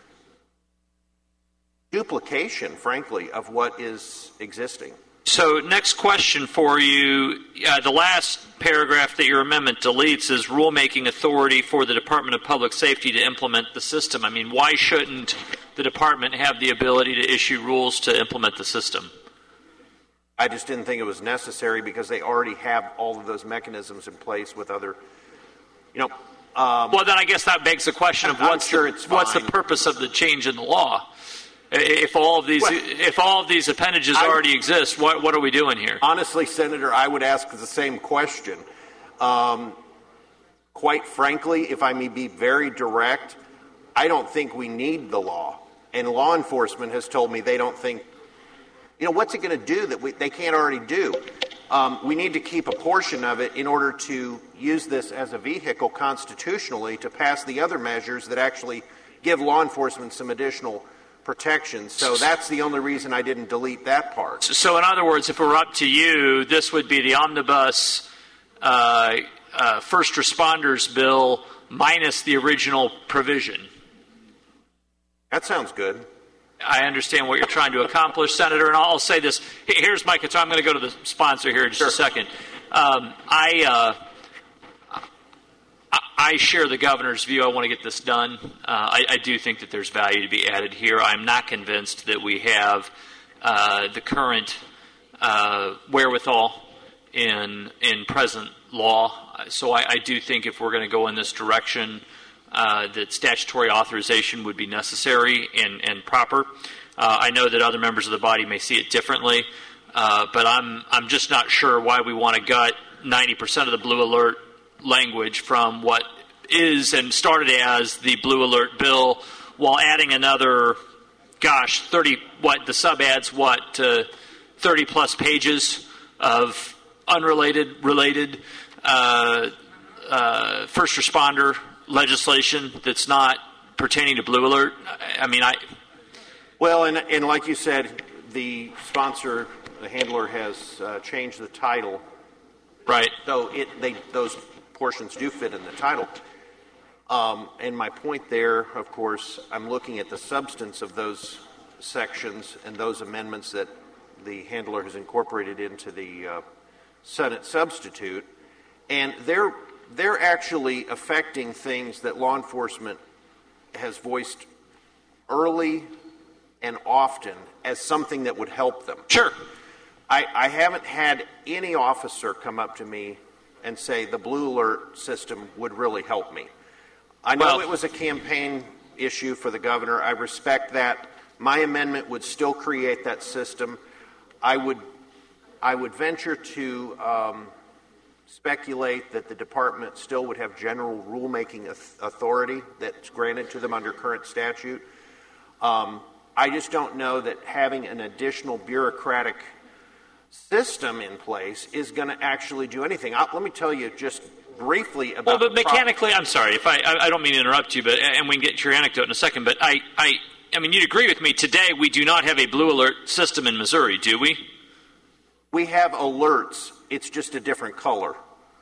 duplication, frankly, of what is existing. So next question for you. Uh, the last paragraph that your amendment deletes is rulemaking authority for the Department of Public Safety to implement the system. I mean, why shouldn't the department have the ability to issue rules to implement the system? I just didn't think it was necessary because they already have all of those mechanisms in place with other, you know. Um, well, then I guess that begs the question of what's, sure the, what's the purpose of the change in the law? If all of these, well, if all of these appendages I, already exist, what what are we doing here? Honestly, Senator, I would ask the same question. Um, quite frankly, if I may be very direct, I don't think we need the law. And law enforcement has told me they don't think, you know, what's it going to do that we, they can't already do? Um, we need to keep a portion of it in order to use this as a vehicle constitutionally to pass the other measures that actually give law enforcement some additional protection. So that's the only reason I didn't delete that part. So in other words, if it were up to you, this would be the omnibus uh, uh, first responders bill minus the original provision. That sounds good. I understand what you're trying to accomplish, Senator, and I'll say this. Here's my concern. I'm going to go to the sponsor here in just sure. a second. Um, I, uh, I I share the governor's view. I want to get this done. Uh, I, I do think that there's value to be added here. I'm not convinced that we have uh, the current uh, wherewithal in in present law. So I, I do think if we're going to go in this direction, uh, that statutory authorization would be necessary and, and proper. Uh, I know that other members of the body may see it differently, uh, but I'm I'm just not sure why we want to gut ninety percent of the Blue Alert language from what is and started as the Blue Alert bill, while adding another, gosh, thirty what the sub adds what uh, thirty plus pages of unrelated, related uh, uh, first responder legislation that's not pertaining to Blue Alert. I mean, I. Well, and, and like you said, the sponsor, the handler, has uh, changed the title. Right. So it, they, those portions do fit in the title. Um, and my point there, of course, I'm looking at the substance of those sections and those amendments that the handler has incorporated into the uh, Senate substitute, and they're they're actually affecting things that law enforcement has voiced early and often as something that would help them. Sure. I, I haven't had any officer come up to me and say the Blue Alert system would really help me. I know well, it was a campaign issue for the governor. I respect that. My amendment would still create that system. I would I would venture to um, speculate that the department still would have general rulemaking authority that's granted to them under current statute. Um, I just don't know that having an additional bureaucratic system in place is going to actually do anything. I'll, let me tell you just briefly about. Well, but mechanically, I'm sorry if I, I I don't mean to interrupt you, but and we can get to your anecdote in a second. But I I I mean, you'd agree with me. Today, we do not have a Blue Alert system in Missouri, do we? We have alerts. It's just a different color.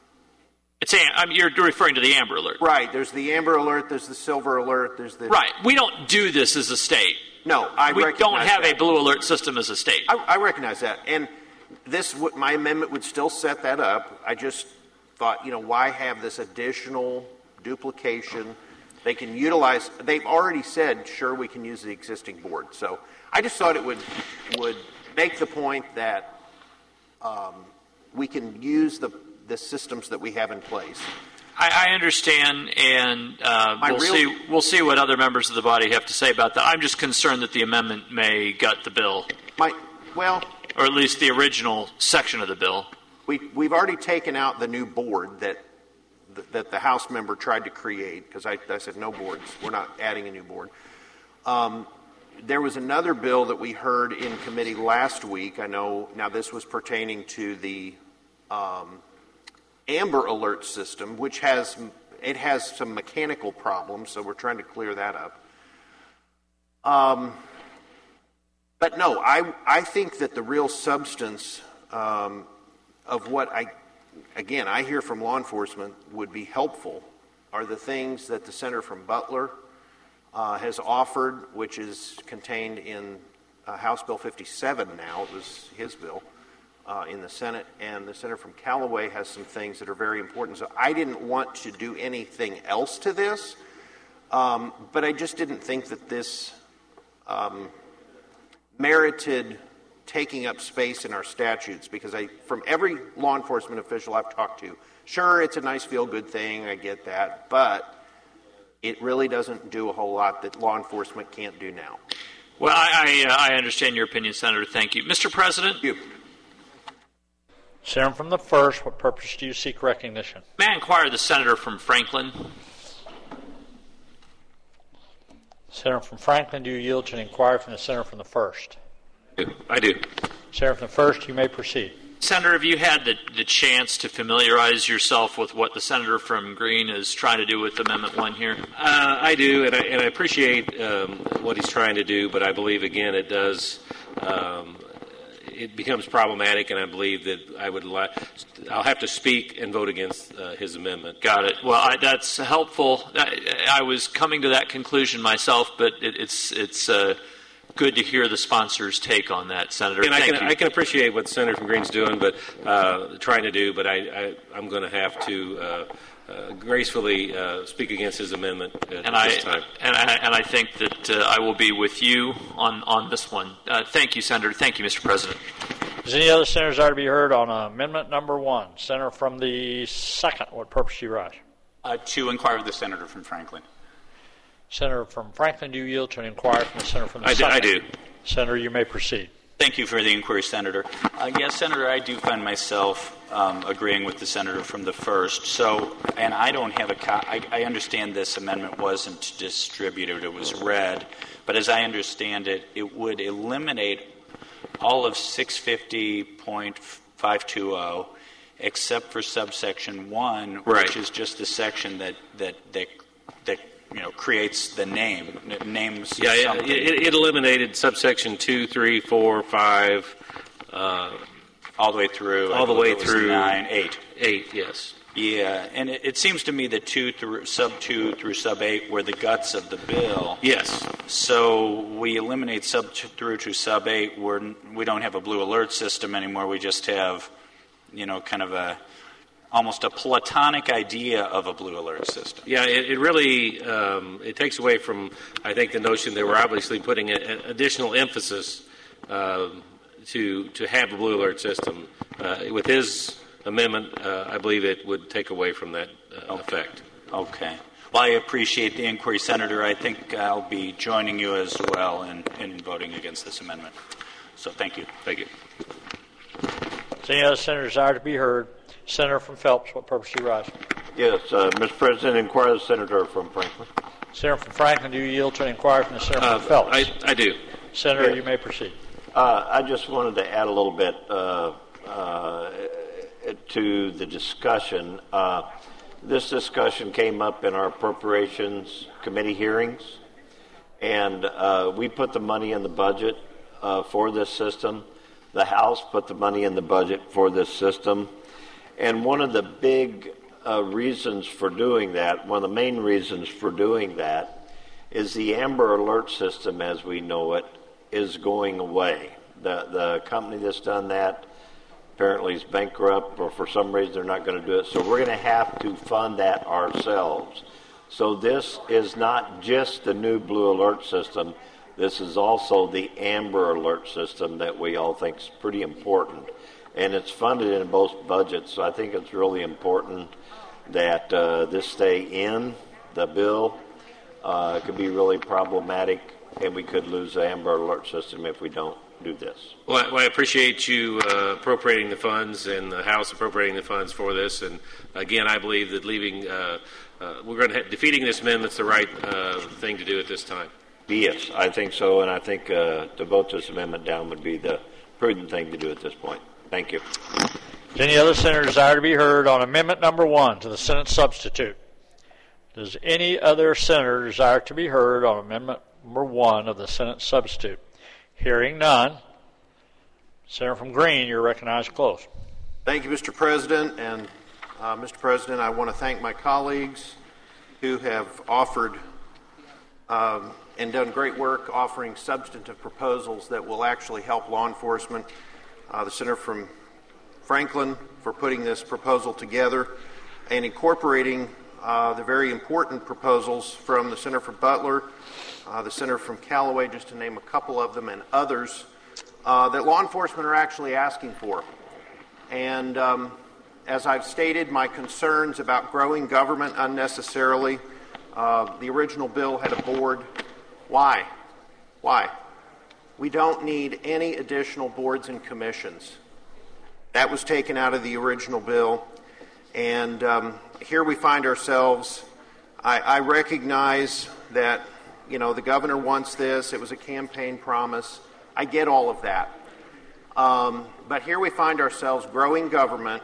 It's a, I mean, you're referring to the Amber Alert, right? There's the Amber Alert. There's the Silver Alert. There's the right. We don't do this as a state. No, I we recognize don't have that. a Blue Alert system as a state. I, I recognize that, and this my amendment would still set that up. I just thought, you know, why have this additional duplication? They can utilize. They've already said, sure, we can use the existing board. So I just thought it would would make the point that um, we can use the the systems that we have in place. I, I understand, and uh, we'll real, see. We'll see what other members of the body have to say about that. I'm just concerned that the amendment may gut the bill. My well, or at least the original section of the bill. We we've already taken out the new board that that the House member tried to create, because I, I said no boards. We're not adding a new board. Um, there was another bill that we heard in committee last week. I know now this was pertaining to the um, Amber Alert system, which has it has some mechanical problems, so we're trying to clear that up. Um, but no, I I think that the real substance um, of what I again, I hear from law enforcement would be helpful are the things that the senator from Butler uh, has offered, which is contained in uh, House Bill fifty-seven now. It was his bill uh, in the Senate. And the senator from Callaway has some things that are very important. So I didn't want to do anything else to this, um, but I just didn't think that this um, merited taking up space in our statutes, because I, from every law enforcement official I've talked to, sure, it's a nice feel-good thing, I get that, but it really doesn't do a whole lot that law enforcement can't do now. Well, I, I, uh, I understand your opinion, Senator. Thank you. Mister President? Thank you. Senator from the first, what purpose do you seek recognition? May I inquire the senator from Franklin? Senator from Franklin, do you yield to an inquiry from the senator from the first? I do. Senator from the first, you may proceed. Senator, have you had the, the chance to familiarize yourself with what the senator from Green is trying to do with Amendment one here? Uh, I do, and I, and I appreciate um, what he's trying to do, but I believe, again, it does, um, it becomes problematic, and I believe that I would li- I'll have to speak and vote against uh, his amendment. Got it. Well, I, that's helpful. I, I was coming to that conclusion myself, but it, it's, it's uh, good to hear the sponsor's take on that, Senator. And Thank I can, you. I can appreciate what the Senator from Green's doing, but uh, trying to do, but I, I, I'm going to have to uh, uh, gracefully uh, speak against his amendment at and this I, time. And I, and I think that uh, I will be with you on, on this one. Uh, thank you, Senator. Thank you, Mister President. Does any other senators are to be heard on amendment number one? Senator from the second, what purpose do you rise? Uh, to inquire of the senator from Franklin. Senator from Franklin, do you yield to an inquiry from the senator from the I second? do, I do. Senator, you may proceed. Thank you for the inquiry, Senator. Uh, yes, Senator, I do find myself um, agreeing with the senator from the first. So, and I don't have a co- I, I understand this amendment wasn't distributed, it was read. But as I understand it, it would eliminate all of six fifty point five two zero except for subsection one, Right. which is just the section that, that, that, that you know, creates the name, names Yeah, something. it, it, it eliminated subsection two, three, four, five, uh, all the way through. all I the believe way it was through nine, eight. Eight, yes. Yeah, and it, it seems to me that two through sub two through sub eight were the guts of the bill. Yes. So we eliminate sub two through to sub eight. We're, we don't have a blue alert system anymore. We just have, you know, kind of a almost a platonic idea of a blue alert system. Yeah, it, it really um, it takes away from, I think, the notion that we're obviously putting an additional emphasis uh, to to have a blue alert system. Uh, with his amendment, uh, I believe it would take away from that uh, okay. effect. Okay. Well, I appreciate the inquiry, Senator. I think I'll be joining you as well in, in voting against this amendment. So thank you. Thank you. Does any other senator desire to be heard? Senator from Phelps, what purpose do you rise? Yes, uh, Mister President, inquire the senator from Franklin. Senator from Franklin, do you yield to an inquiry from the senator Uh, from Phelps? I, I do. Senator, Yes. you may proceed. Uh, I just wanted to add a little bit uh, uh, to the discussion. Uh, this discussion came up in our appropriations committee hearings, and uh, we put the money in the budget uh, for this system. The House put the money in the budget for this system. And one of the big uh, reasons for doing that, one of the main reasons for doing that, is the Amber Alert system as we know it is going away. The the company that's done that apparently is bankrupt, or for some reason they're not going to do it. So we're going to have to fund that ourselves. So this is not just the new Blue Alert system. This is also the Amber Alert system that we all think is pretty important. And it's funded in both budgets, so I think it's really important that uh, this stay in the bill. Uh, it could be really problematic, and we could lose the Amber Alert system if we don't do this. Well, I, well, I appreciate you uh, appropriating the funds and the House appropriating the funds for this. And again, I believe that leaving, uh, uh, we're going to ha- defeating this amendment is the right uh, thing to do at this time. Yes, I think so, and I think uh, to vote this amendment down would be the prudent thing to do at this point. Thank you. Does any other senator desire to be heard on amendment number one to the Senate substitute? Does any other senator desire to be heard on amendment number one of the Senate substitute? Hearing none. Senator from Green, you're recognized close. Thank you, Mister President. And, uh, Mister President, I want to thank my colleagues who have offered um, and done great work offering substantive proposals that will actually help law enforcement. Uh, the Senator from Franklin for putting this proposal together and incorporating uh, the very important proposals from the Senator from Butler, uh, the Senator from Callaway, just to name a couple of them, and others uh, that law enforcement are actually asking for. And um, as I've stated, my concerns about growing government unnecessarily, uh, the original bill had a board. Why? Why? We don't need any additional boards and commissions. That was taken out of the original bill. And um, here we find ourselves. I, I recognize that, you know, the governor wants this. It was a campaign promise. I get all of that. Um, but here we find ourselves growing government.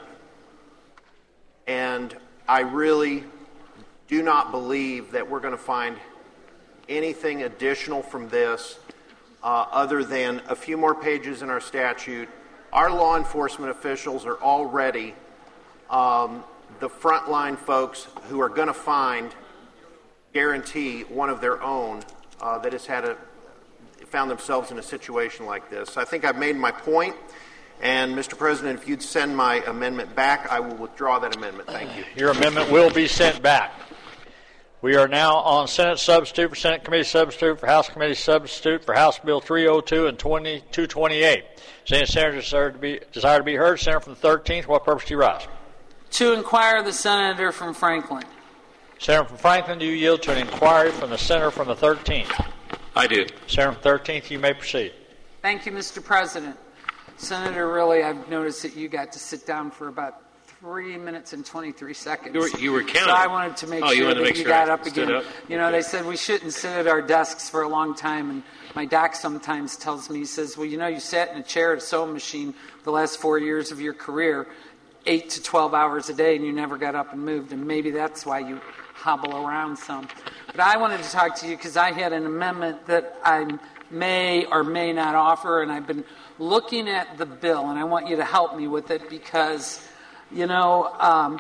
And I really do not believe that we're going to find anything additional from this. Uh, other than a few more pages in our statute. Our law enforcement officials are already um, the frontline folks who are going to find, guarantee, one of their own uh, that has had a found themselves in a situation like this. I think I've made my point, and Mister President, if you'd send my amendment back, I will withdraw that amendment. Thank you. Your amendment will be sent back. We are now on Senate substitute for Senate Committee substitute for House Committee substitute for House Bill three oh two and two twenty-eight. Does any senator desire to be, desire to be heard? Senator from the thirteenth, what purpose do you rise? To inquire the senator from Franklin. Senator from Franklin, do you yield to an inquiry from the senator from the thirteenth? I do. Senator from the thirteenth, you may proceed. Thank you, Mister President. Senator, really, I've noticed that you got to sit down for about three minutes and twenty-three seconds. You were, you were counting. So I wanted to make oh, sure you that make you sure got I up again. Up? You know, okay. They said we shouldn't sit at our desks for a long time, and my doc sometimes tells me, he says, well, you know, you sat in a chair at a sewing machine the last four years of your career, eight to twelve hours a day, and you never got up and moved, and maybe that's why you hobble around some. But I wanted to talk to you because I had an amendment that I may or may not offer, and I've been looking at the bill, and I want you to help me with it because, you know, um,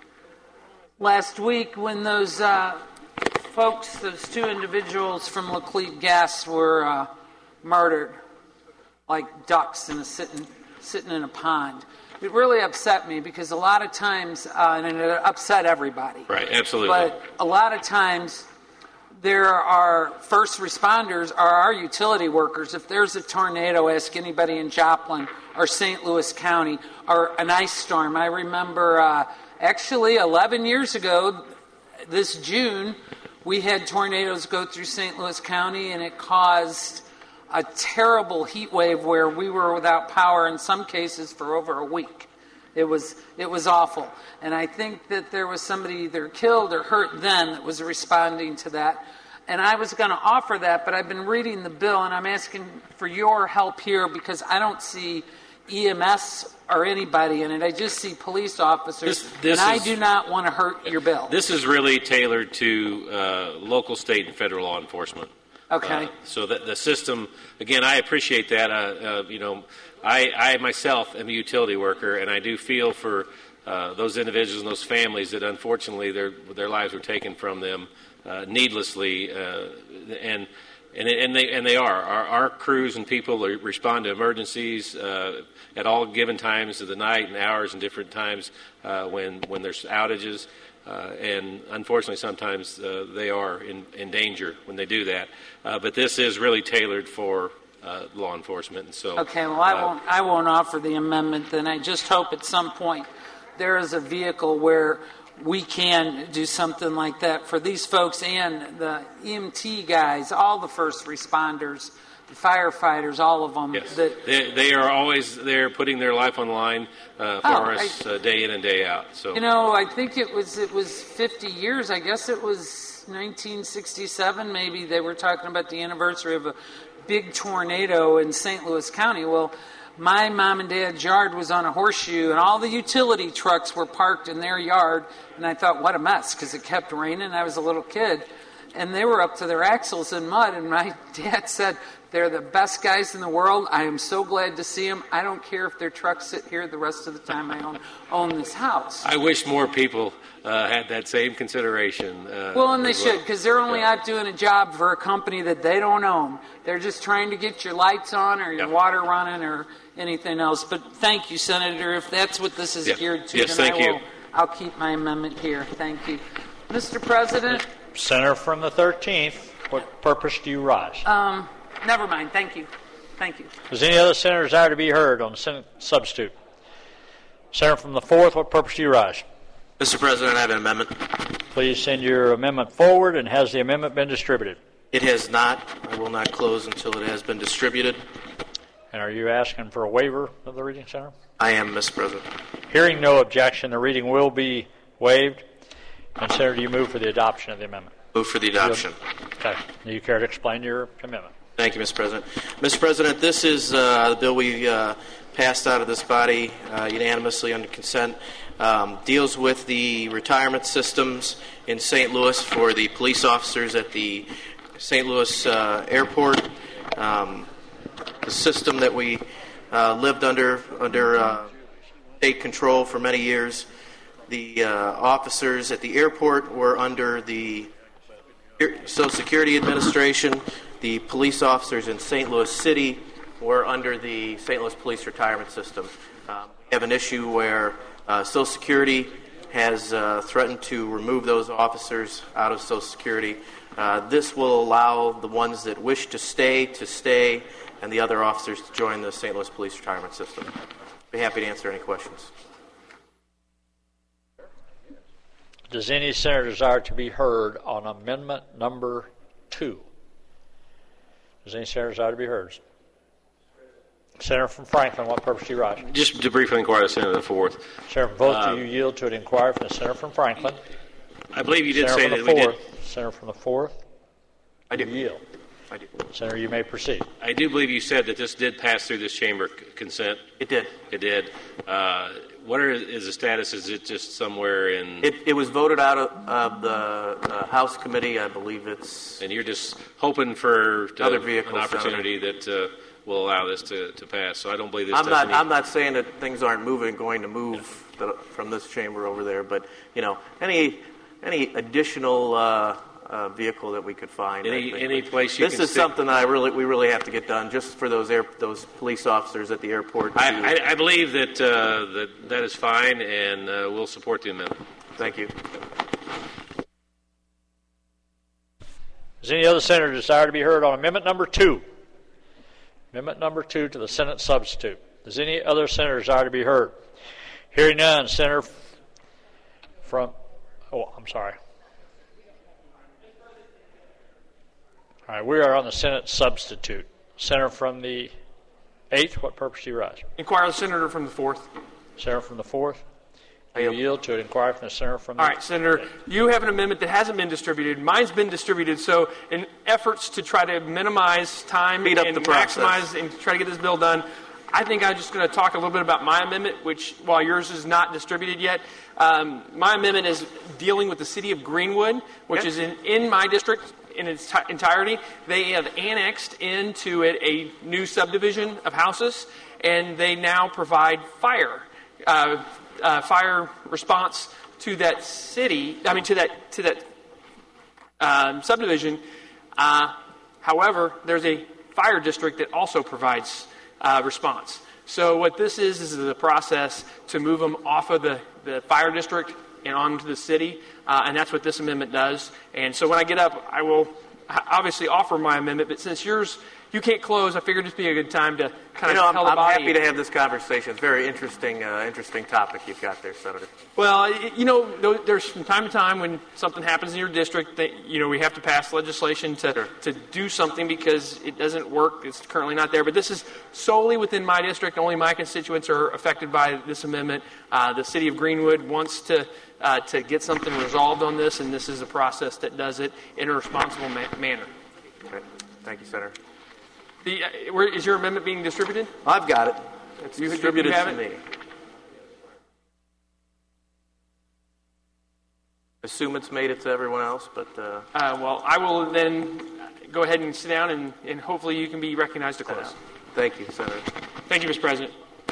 last week when those uh, folks, those two individuals from Laclede Gas were uh, murdered like ducks in a sitting, sitting in a pond, it really upset me because a lot of times, uh, and it upset everybody. Right, absolutely. But a lot of times, there are first responders are our utility workers. If there's a tornado, ask anybody in Joplin or Saint Louis County or an ice storm. I remember uh, actually eleven years ago, this June, we had tornadoes go through Saint Louis County, and it caused a terrible heat wave where we were without power in some cases for over a week. It was it was awful. And I think that there was somebody either killed or hurt then that was responding to that. And I was going to offer that, but I've been reading the bill, and I'm asking for your help here because I don't see E M S or anybody in it. I just see police officers, this, this and I is, do not want to hurt your bill. This is really tailored to uh, local, state, and federal law enforcement. Okay. Uh, so that the system, again, I appreciate that. Uh, uh, you know, I, I myself am a utility worker, and I do feel for uh, those individuals and those families that unfortunately their their lives were taken from them uh, needlessly, uh, and and and they and they are. Our, our crews and people respond to emergencies uh, at all given times of the night and hours and different times uh, when when there's outages. Uh, and unfortunately, sometimes uh, they are in, in danger when they do that. Uh, but this is really tailored for uh, law enforcement. And so, okay, well, I uh, won't. I won't offer the amendment. Then I just hope at some point there is a vehicle where we can do something like that for these folks and the E M T guys, all the first responders, the firefighters, all of them. Yes, that, they, they are always there, putting their life on the line uh, for Oh, us uh, day in and day out. So You know, I think it was it was fifty years. I guess it was nineteen sixty-seven. Maybe they were talking about the anniversary of a big tornado in Saint Louis County. Well, my mom and dad's yard was on a horseshoe, and all the utility trucks were parked in their yard. And I thought, what a mess, because it kept raining. I was a little kid, and they were up to their axles in mud. And my dad said, they're the best guys in the world. I am so glad to see them. I don't care if their trucks sit here the rest of the time I own, own this house. I wish more people uh, had that same consideration. Uh, Well, and they as well. should, because they're only Yeah. out doing a job for a company that they don't own. They're just trying to get your lights on or your Yeah. water running or anything else. But thank you, Senator. If that's what this is Yeah. geared to, Yes, then thank I will, you. I'll keep my amendment here. Thank you. Mister President, Senator from the thirteenth, what purpose do you rise? um, never mind. Thank you. Thank you. Does any other senator desire to be heard on the Senate substitute? Senator from the fourth, what purpose do you rise? Mister President, I have an amendment. Please send your amendment forward, and has the amendment been distributed? It has not. I will not close until it has been distributed. And are you asking for a waiver of the reading, Senator? I am, Mister President. Hearing no objection, the reading will be waived. And Senator, do you move for the adoption of the amendment? Move for the adoption. Okay. Do you care to explain your amendment? Thank you, Mister President. Mister President, this is uh, the bill we uh, passed out of this body uh, unanimously under consent. Um, deals with the retirement systems in Saint Louis for the police officers at the Saint Louis uh, airport. Um, the system that we uh, lived under under uh, state control for many years. The uh, officers at the airport were under the Social Security Administration. the police officers in Saint Louis City were under the Saint Louis Police Retirement System. Um, we have an issue where uh, Social Security has uh, threatened to remove those officers out of Social Security. Uh, this will allow the ones that wish to stay to stay, and the other officers to join the Saint Louis Police Retirement System. Be happy to answer any questions. Does any senator desire to be heard on amendment number two? Does any senator desire to be heard? Senator from Franklin, what purpose do you rise? Just to briefly inquire the Senator from the fourth. Senator from both, uh, do you yield to an inquiry from the Senator from Franklin? I believe you did Senator say from that the we fourth. did. Senator from the fourth? I do. You yield. I do. Senator, you may proceed. I do believe you said that this did pass through this chamber c- consent. It did. It did. Uh, what are, is the status? Is it just somewhere in... It, it was voted out of, of the uh, House committee. I believe it's... And you're just hoping for to, Other vehicles, an opportunity that uh, will allow this to, to pass. So I don't believe this I'm not. need... I'm not saying that things aren't moving, going to move the, from this chamber over there. But you know, any any additional uh, uh, vehicle that we could find. Any, I think. any place you this can is stick... something I really we really have to get done just for those air, those police officers at the airport. I, I, I believe that uh, that that is fine, and uh, we'll support the amendment. Thank you. Does any other senator desire to be heard on amendment number two? Amendment number two to the Senate substitute. Does any other senator desire to be heard? Hearing none, Senator from, oh, I'm sorry. All right, we are on the Senate substitute. Senator from the eighth, what purpose do you rise? Inquire the senator from the fourth. Senator from the fourth. Do you yield to an inquiry from the senator from the All right, Senator, you have an amendment that hasn't been distributed. Mine's been distributed, so in efforts to try to minimize time Speed up and the process. maximize and try to get this bill done, I think I'm just going to talk a little bit about my amendment, which, while yours is not distributed yet, um, my amendment is dealing with the city of Greenwood, which Okay. is in, in my district in its t- entirety. They have annexed into it a new subdivision of houses, and they now provide fire. Uh, Uh, fire response to that city, I mean to that to that um, subdivision. Uh, however, there's a fire district that also provides uh, response. So what this is is the process to move them off of the, the fire district and onto the city, uh, and that's what this amendment does. And so when I get up, I will obviously offer my amendment, but since yours you can't close, I figured it'd be a good time to kind You know, of I'm, tell the I'm body. happy to have this conversation. It's a very interesting, uh, interesting topic you've got there, Senator. Well, y- you know, th- there's from time to time when something happens in your district that, you know, we have to pass legislation to, Sure. to do something because it doesn't work. It's currently not there. But this is solely within my district. Only my constituents are affected by this amendment. Uh, the city of Greenwood wants to uh, to get something resolved on this, and this is a process that does it in a responsible ma- manner. Okay. Thank you, Senator. The, uh, where, is your amendment being distributed? I've got it. It's You- you distributed have to it? me. Assume it's made it to everyone else, but uh, Uh, well, I will then go ahead and sit down, and, and hopefully you can be recognized to close. thank you, Senator. Thank you, Mister President.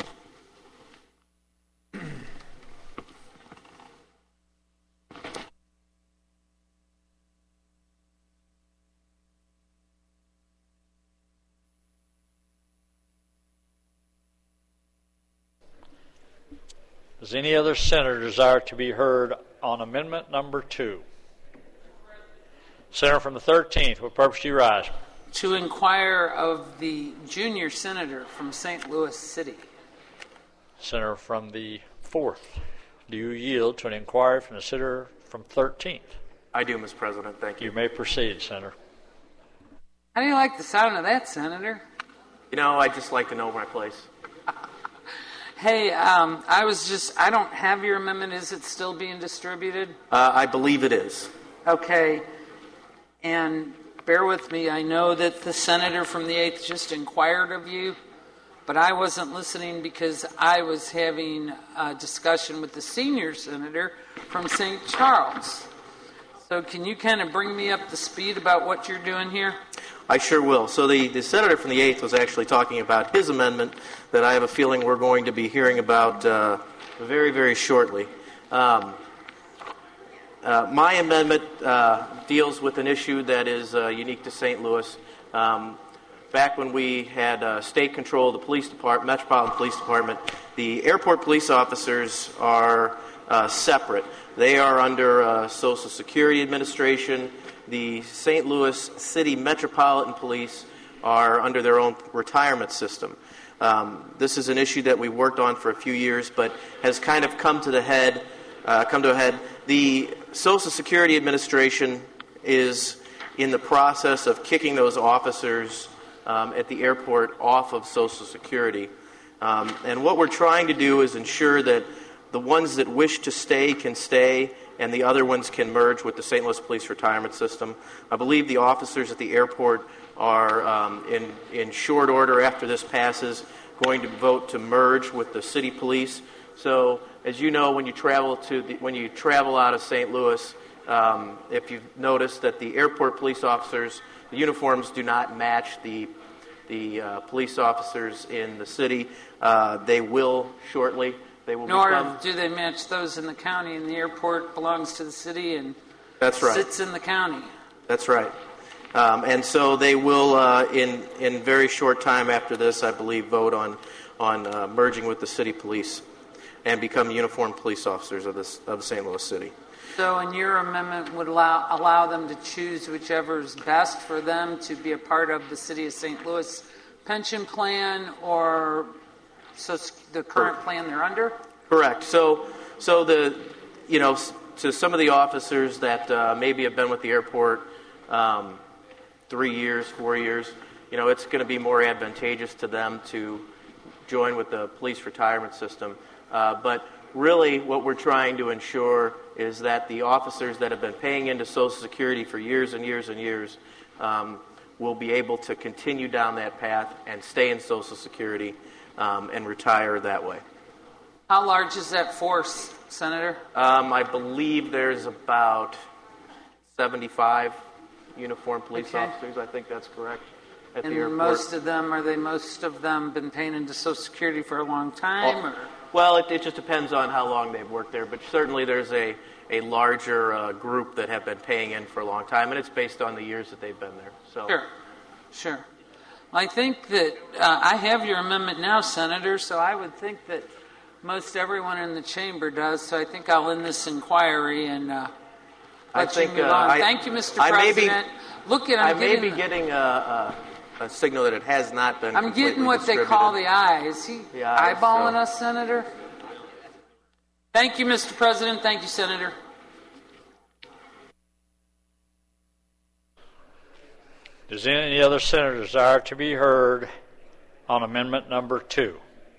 Does any other senator desire to be heard on amendment number two? Senator from the thirteenth, what purpose do you rise? To inquire of the junior senator from Saint Louis City. Senator from the fourth, do you yield to an inquiry from the senator from thirteenth? I do, Mister President. Thank you. You may proceed, Senator. How do you like the sound of that, Senator? You know, I just like to know my place. Hey, um, I was just, I don't have your amendment. Is it still being distributed? Uh, I believe it is. Okay. And bear with me. I know that the senator from the eighth just inquired of you, but I wasn't listening because I was having a discussion with the senior senator from Saint Charles. So can you kind of bring me up to speed about what you're doing here? I sure will. So the, the senator from the eighth was actually talking about his amendment that I have a feeling we're going to be hearing about uh, very, very shortly. Um, uh, my amendment uh, deals with an issue that is uh, unique to Saint Louis. Um, back when we had uh, state control of the police department, Metropolitan Police Department, the airport police officers are uh, separate. They are under uh, Social Security Administration. The Saint Louis City Metropolitan Police are under their own retirement system. Um, this is an issue that we worked on for a few years, but has kind of come to the head, uh, come to a head. The Social Security Administration is in the process of kicking those officers um, at the airport off of Social Security. Um, and what we're trying to do is ensure that the ones that wish to stay can stay, and the other ones can merge with the Saint Louis Police Retirement System. I believe the officers at the airport are, um, in, in short order after this passes, going to vote to merge with the city police. So, as you know, when you travel to the, when you travel out of Saint Louis, um, if you've noticed that the airport police officers, the uniforms do not match the the uh, police officers in the city. Uh, they will shortly. They will Nor become, do they match those in the county, and the airport belongs to the city and that's right. sits in the county. That's right. Um, and so they will, uh, in in very short time after this, I believe, vote on on uh, merging with the city police and become uniformed police officers of this of Saint Louis City. So, in your amendment, would allow allow them to choose whichever is best for them to be a part of the City of Saint Louis pension plan, or so the current plan they're under? Correct. So, so the you know to some of the officers that uh, maybe have been with the airport um, three years, four years, you know, it's going to be more advantageous to them to join with the police retirement system. Uh, but really, what we're trying to ensure is that the officers that have been paying into Social Security for years and years and years um, will be able to continue down that path and stay in Social Security um, and retire that way. How large is that force, Senator? Um, I believe there's about seventy-five uniformed police okay. officers. I think that's correct. At and the airport. most of them, are they most of them been paying into Social Security for a long time? Well, or? well it, it just depends on how long they've worked there, but certainly there's a, a larger uh, group that have been paying in for a long time, and it's based on the years that they've been there. So. Sure, sure. I think that uh, I have your amendment now, Senator, so I would think that most everyone in the chamber does, so I think I'll end this inquiry and uh, let I think, you move uh, on. I, Thank you, Mister I President. May be, Look at I'm I may getting, be getting a, a, a signal that it has not been I'm getting what they call the eye. Is he the eyes, eyeballing so. us, Senator? Thank you, Mister President. Thank you, Senator. Does any other senator desire to be heard on amendment number two?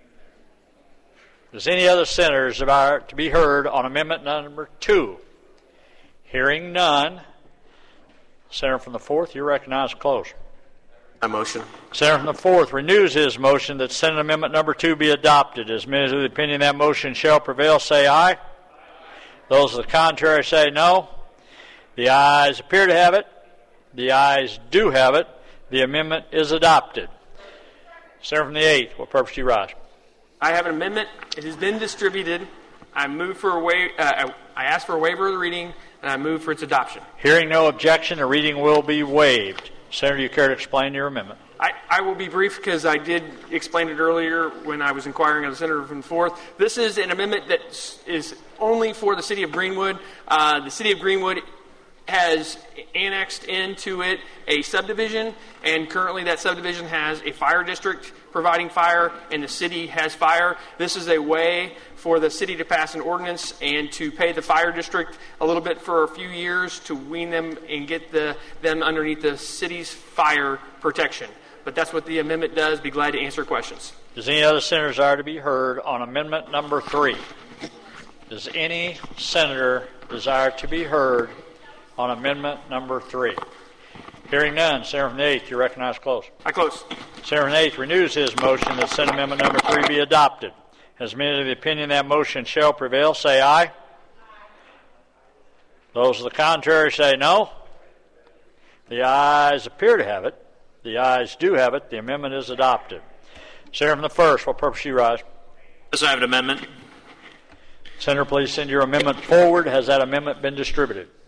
Does any other senator desire to be heard on amendment number two? Hearing none. Senator from the fourth, you're recognized. Close. My motion. Senator from the fourth renews his motion that Senate Amendment number two be adopted. As many of the opinion that motion shall prevail, say aye. Aye. Those of the contrary say no. The ayes appear to have it. The ayes do have it. The amendment is adopted. Senator from the eighth, what purpose do you rise? I have an amendment. It has been distributed. I move for a wa- uh, I ask for a waiver of the reading, and I move for its adoption. Hearing no objection, the reading will be waived. Senator, you care to explain your amendment? I, I will be brief because I did explain it earlier when I was inquiring of the senator from the fourth. This is an amendment that is only for the city of Greenwood. Uh, the city of Greenwood has annexed into it a subdivision, and currently that subdivision has a fire district providing fire, and the city has fire. This is a way for the city to pass an ordinance and to pay the fire district a little bit for a few years to wean them and get the, them underneath the city's fire protection. But that's what the amendment does. Be glad to answer questions. Does any other senator desire to be heard on amendment number three? Does any senator desire to be heard on amendment number three? Hearing none, Senator from the eighth, you recognize close. I close. Senator from the eighth renews his motion that Senate Amendment number three be adopted. As many of the opinion that motion shall prevail, say aye. Aye. Those of the contrary say no. The ayes appear to have it. The ayes do have it. The amendment is adopted. Senator from the first, what purpose do you rise? Yes, I have an amendment. Senator, please send your amendment forward. Has that amendment been distributed?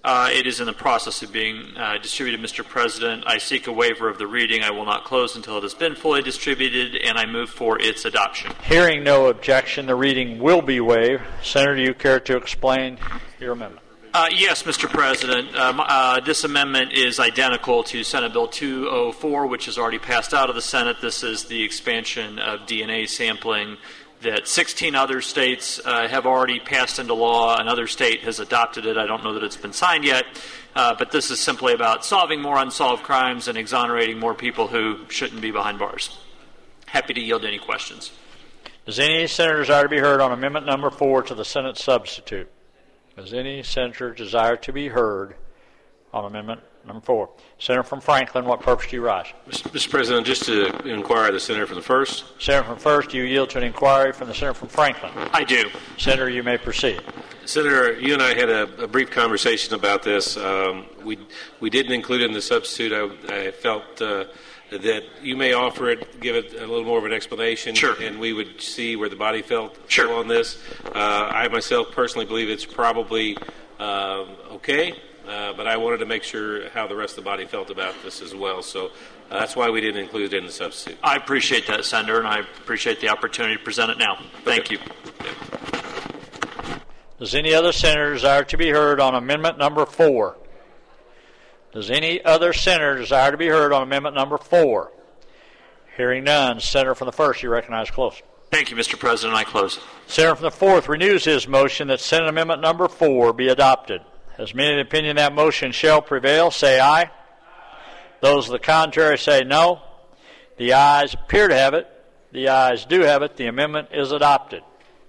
Uh, it is in the process of being uh, distributed, Mister President. I seek a waiver of the reading. I will not close until it has been fully distributed, and I move for its adoption. Hearing no objection, the reading will be waived. Senator, do you care to explain your amendment? Uh, yes, Mister President. Um, uh, this amendment is identical to Senate Bill two oh four, which has already passed out of the Senate. This is the expansion of D N A sampling that sixteen other states uh, have already passed into law. Another state has adopted it. I don't know that it's been signed yet, uh, but this is simply about solving more unsolved crimes and exonerating more people who shouldn't be behind bars. Happy to yield any questions. Does any senator desire to be heard on amendment number four to the Senate substitute? Does any senator desire to be heard on amendment number four? Senator from Franklin, what purpose do you rise? Mister President, just to inquire the senator from the first. Senator from first, do you yield to an inquiry from the senator from Franklin? I do. Senator, you may proceed. Senator, you and I had a, a brief conversation about this. Um, we we didn't include it in the substitute. I, I felt uh, that you may offer it, give it a little more of an explanation, sure. and we would see where the body felt sure. on this. Uh, I myself personally believe it's probably uh, okay, uh, but I wanted to make sure how the rest of the body felt about this as well. So uh, that's why we didn't include it in the substitute. I appreciate that, Senator, and I appreciate the opportunity to present it now. Thank okay. you. Yeah. Does any other senator desire to be heard on amendment number four? Does any other senator desire to be heard on amendment number four? Hearing none, Senator from the first, you recognize close. Thank you, Mister President. I close. Senator from the fourth renews his motion that Senate Amendment number four be adopted. As many in the opinion that motion shall prevail, say aye. Aye. Those of the contrary say no. The ayes appear to have it. The ayes do have it. The amendment is adopted.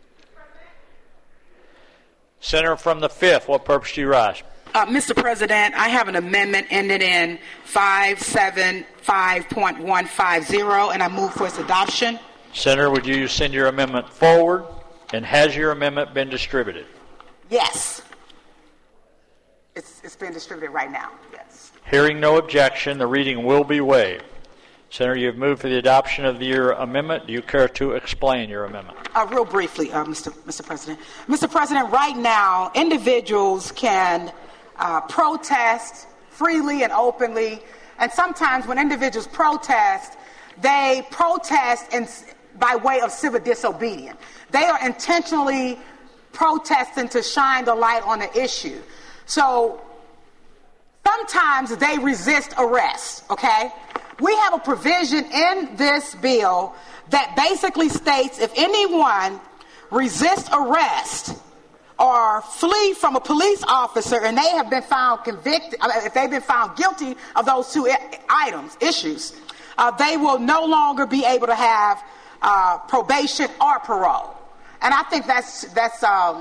Senator from the fifth, what purpose do you rise? Uh, Mister President, I have an amendment ended in five seven five point one five zero, and I move for its adoption. Senator, would you send your amendment forward, and has your amendment been distributed? Yes. It's, it's been distributed right now, yes. Hearing no objection, the reading will be waived. Senator, you have moved for the adoption of your amendment. Do you care to explain your amendment? Uh, real briefly, uh, Mister Mister President. Mister President, right now, individuals can uh, protest freely and openly, and sometimes when individuals protest, they protest in, by way of civil disobedience. They are intentionally protesting to shine the light on the issue. So sometimes they resist arrest, okay? We have a provision in this bill that basically states if anyone resists arrest or flee from a police officer and they have been found convicted, if they've been found guilty of those two items, issues, uh, they will no longer be able to have uh, probation or parole. And I think that's that's um,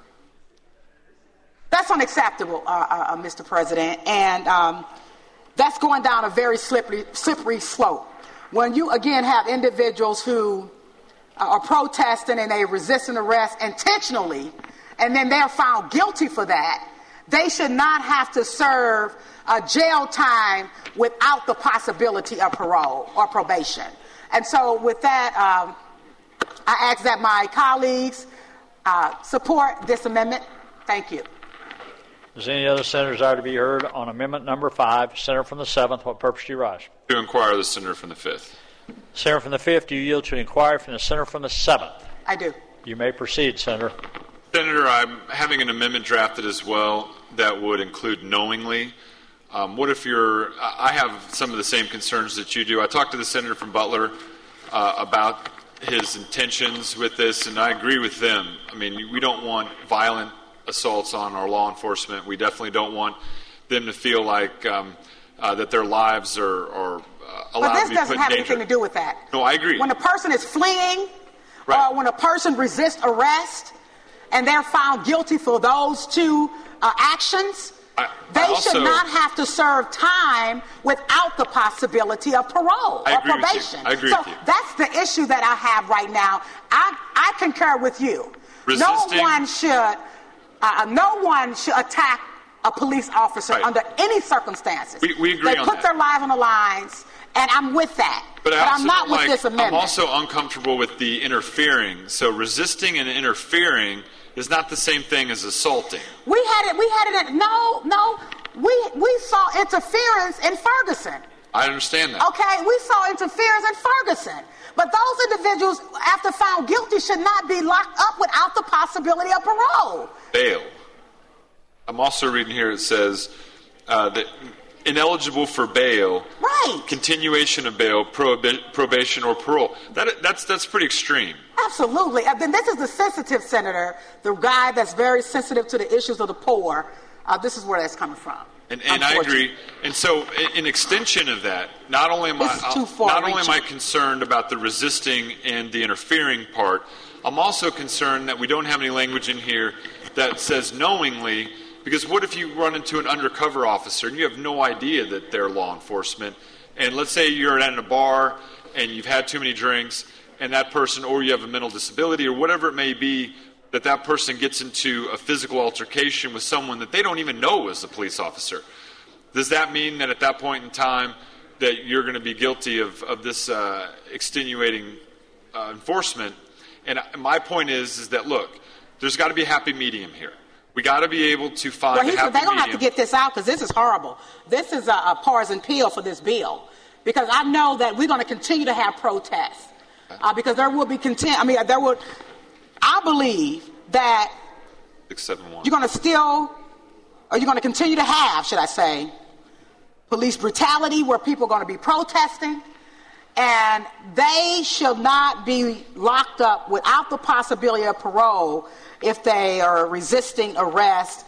that's unacceptable, uh, uh, Mister President, and um, that's going down a very slippery, slippery slope. When you, again, have individuals who uh, are protesting and they resist an arrest intentionally, and then they're found guilty for that, they should not have to serve uh, jail time without the possibility of parole or probation. And so with that, um, I ask that my colleagues uh, support this amendment. Thank you. Does any other senator desire to be heard on amendment number five? Senator from the seventh, what purpose do you rise? To inquire the senator from the fifth. Senator from the fifth, do you yield to an inquiry from the senator from the seventh? I do. You may proceed, Senator. Senator, I'm having an amendment drafted as well that would include knowingly. Um, what if you're, I have some of the same concerns that you do. I talked to the senator from Butler uh, about his intentions with this, and I agree with them. I mean, we don't want violent assaults on our law enforcement. We definitely don't want them to feel like um, uh, that their lives are, are uh, allowed but to be put in danger. But this doesn't have anything to do with that. No, I agree. When a person is fleeing, right. or when a person resists arrest, and they're found guilty for those two uh, actions, I, they I also, should not have to serve time without the possibility of parole I or agree probation. With you. I agree so with you. That's the issue that I have right now. I, I concur with you. Resisting, no one should uh, no one should attack a police officer right. under any circumstances. We, we agree they on put that. their lives on the lines, and I'm with that. But, but I'm not with like, this amendment. I'm also uncomfortable with the interfering. So resisting and interfering is not the same thing as assaulting. We had it. We had it. At, no, no. We we saw interference in Ferguson. I understand that. Okay, we saw interference in Ferguson. But those individuals, after found guilty, should not be locked up without the possibility of parole. Bail. I'm also reading here. It says uh, that ineligible for bail, right? Continuation of bail, prohibi- probation, or parole. That that's that's pretty extreme. Absolutely. And then this is the sensitive senator, the guy that's very sensitive to the issues of the poor. Uh, this is where that's coming from. And, and I agree. And so, in extension of that, not only am I not only am I concerned about the resisting and the interfering part, I'm also concerned that we don't have any language in here that says knowingly. Because what if you run into an undercover officer and you have no idea that they're law enforcement? And let's say you're at a bar and you've had too many drinks, and that person, or you have a mental disability or whatever it may be, that that person gets into a physical altercation with someone that they don't even know is a police officer. Does that mean that at that point in time that you're going to be guilty of, of this uh, extenuating uh, enforcement? And my point is, is that, look, there's got to be a happy medium here. We got to be able to find well, a happy they're going to medium. have to get this out because this is horrible. This is a, a partisan appeal for this bill because I know that we're going to continue to have protests uh, because there will be content. I mean, there will. I believe that Six, seven, one. you're going to still, or you're going to continue to have, should I say, police brutality where people are going to be protesting, and they should not be locked up without the possibility of parole if they are resisting arrest.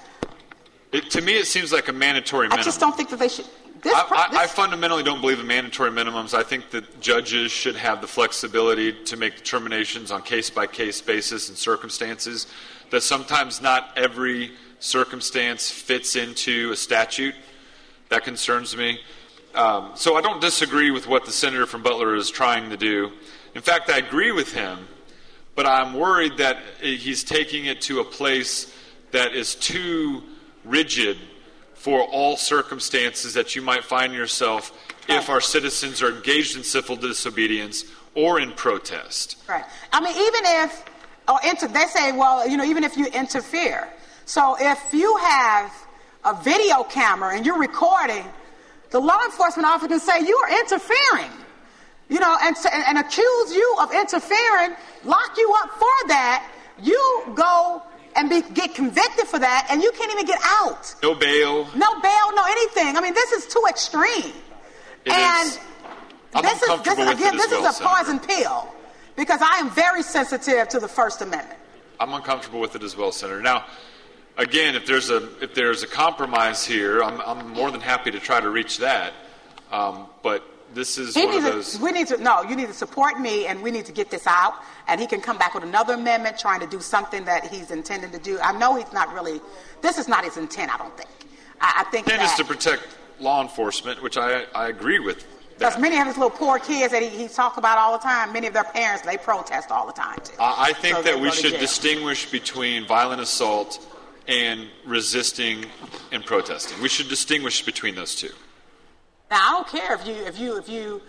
It, to me, it seems like a mandatory minimum. I just don't think that they should. This, I, I, this, I fundamentally don't believe in mandatory minimums. I think that judges should have the flexibility to make determinations on case-by-case basis and circumstances, that sometimes not every circumstance fits into a statute. That concerns me. Um, so I don't disagree with what the senator from Butler is trying to do. In fact, I agree with him, but I'm worried that he's taking it to a place that is too rigid for all circumstances that you might find yourself if our citizens are engaged in civil disobedience or in protest. Right. I mean, even if, or inter, they say, well, you know, even if you interfere. So if you have a video camera and you're recording, the law enforcement officer can say you are interfering, you know, and, and, and accuse you of interfering, lock you up for that. You go and be, get convicted for that, and you can't even get out. No bail. No bail, no anything. I mean, this is too extreme. It and is. I'm this is, this, with again, it this as well, is a partisan pill because I am very sensitive to the First Amendment. I'm uncomfortable with it as well, Senator. Now, again, if there's a if there's a compromise here, I'm I'm more than happy to try to reach that. Um, but this is He one of needs those. to, we need to no. You need to support me, and we need to get this out. And he can come back with another amendment, trying to do something that he's intending to do. I know he's not really. This is not his intent. I don't think. I, I think intent that is to protect law enforcement, which I I agree with. because many of his little poor kids that he, he talks about all the time, many of their parents, they protest all the time too. I, I think So that they we go to should jail. distinguish between violent assault and resisting and protesting. We should distinguish between those two. Now I don't care if you if you if you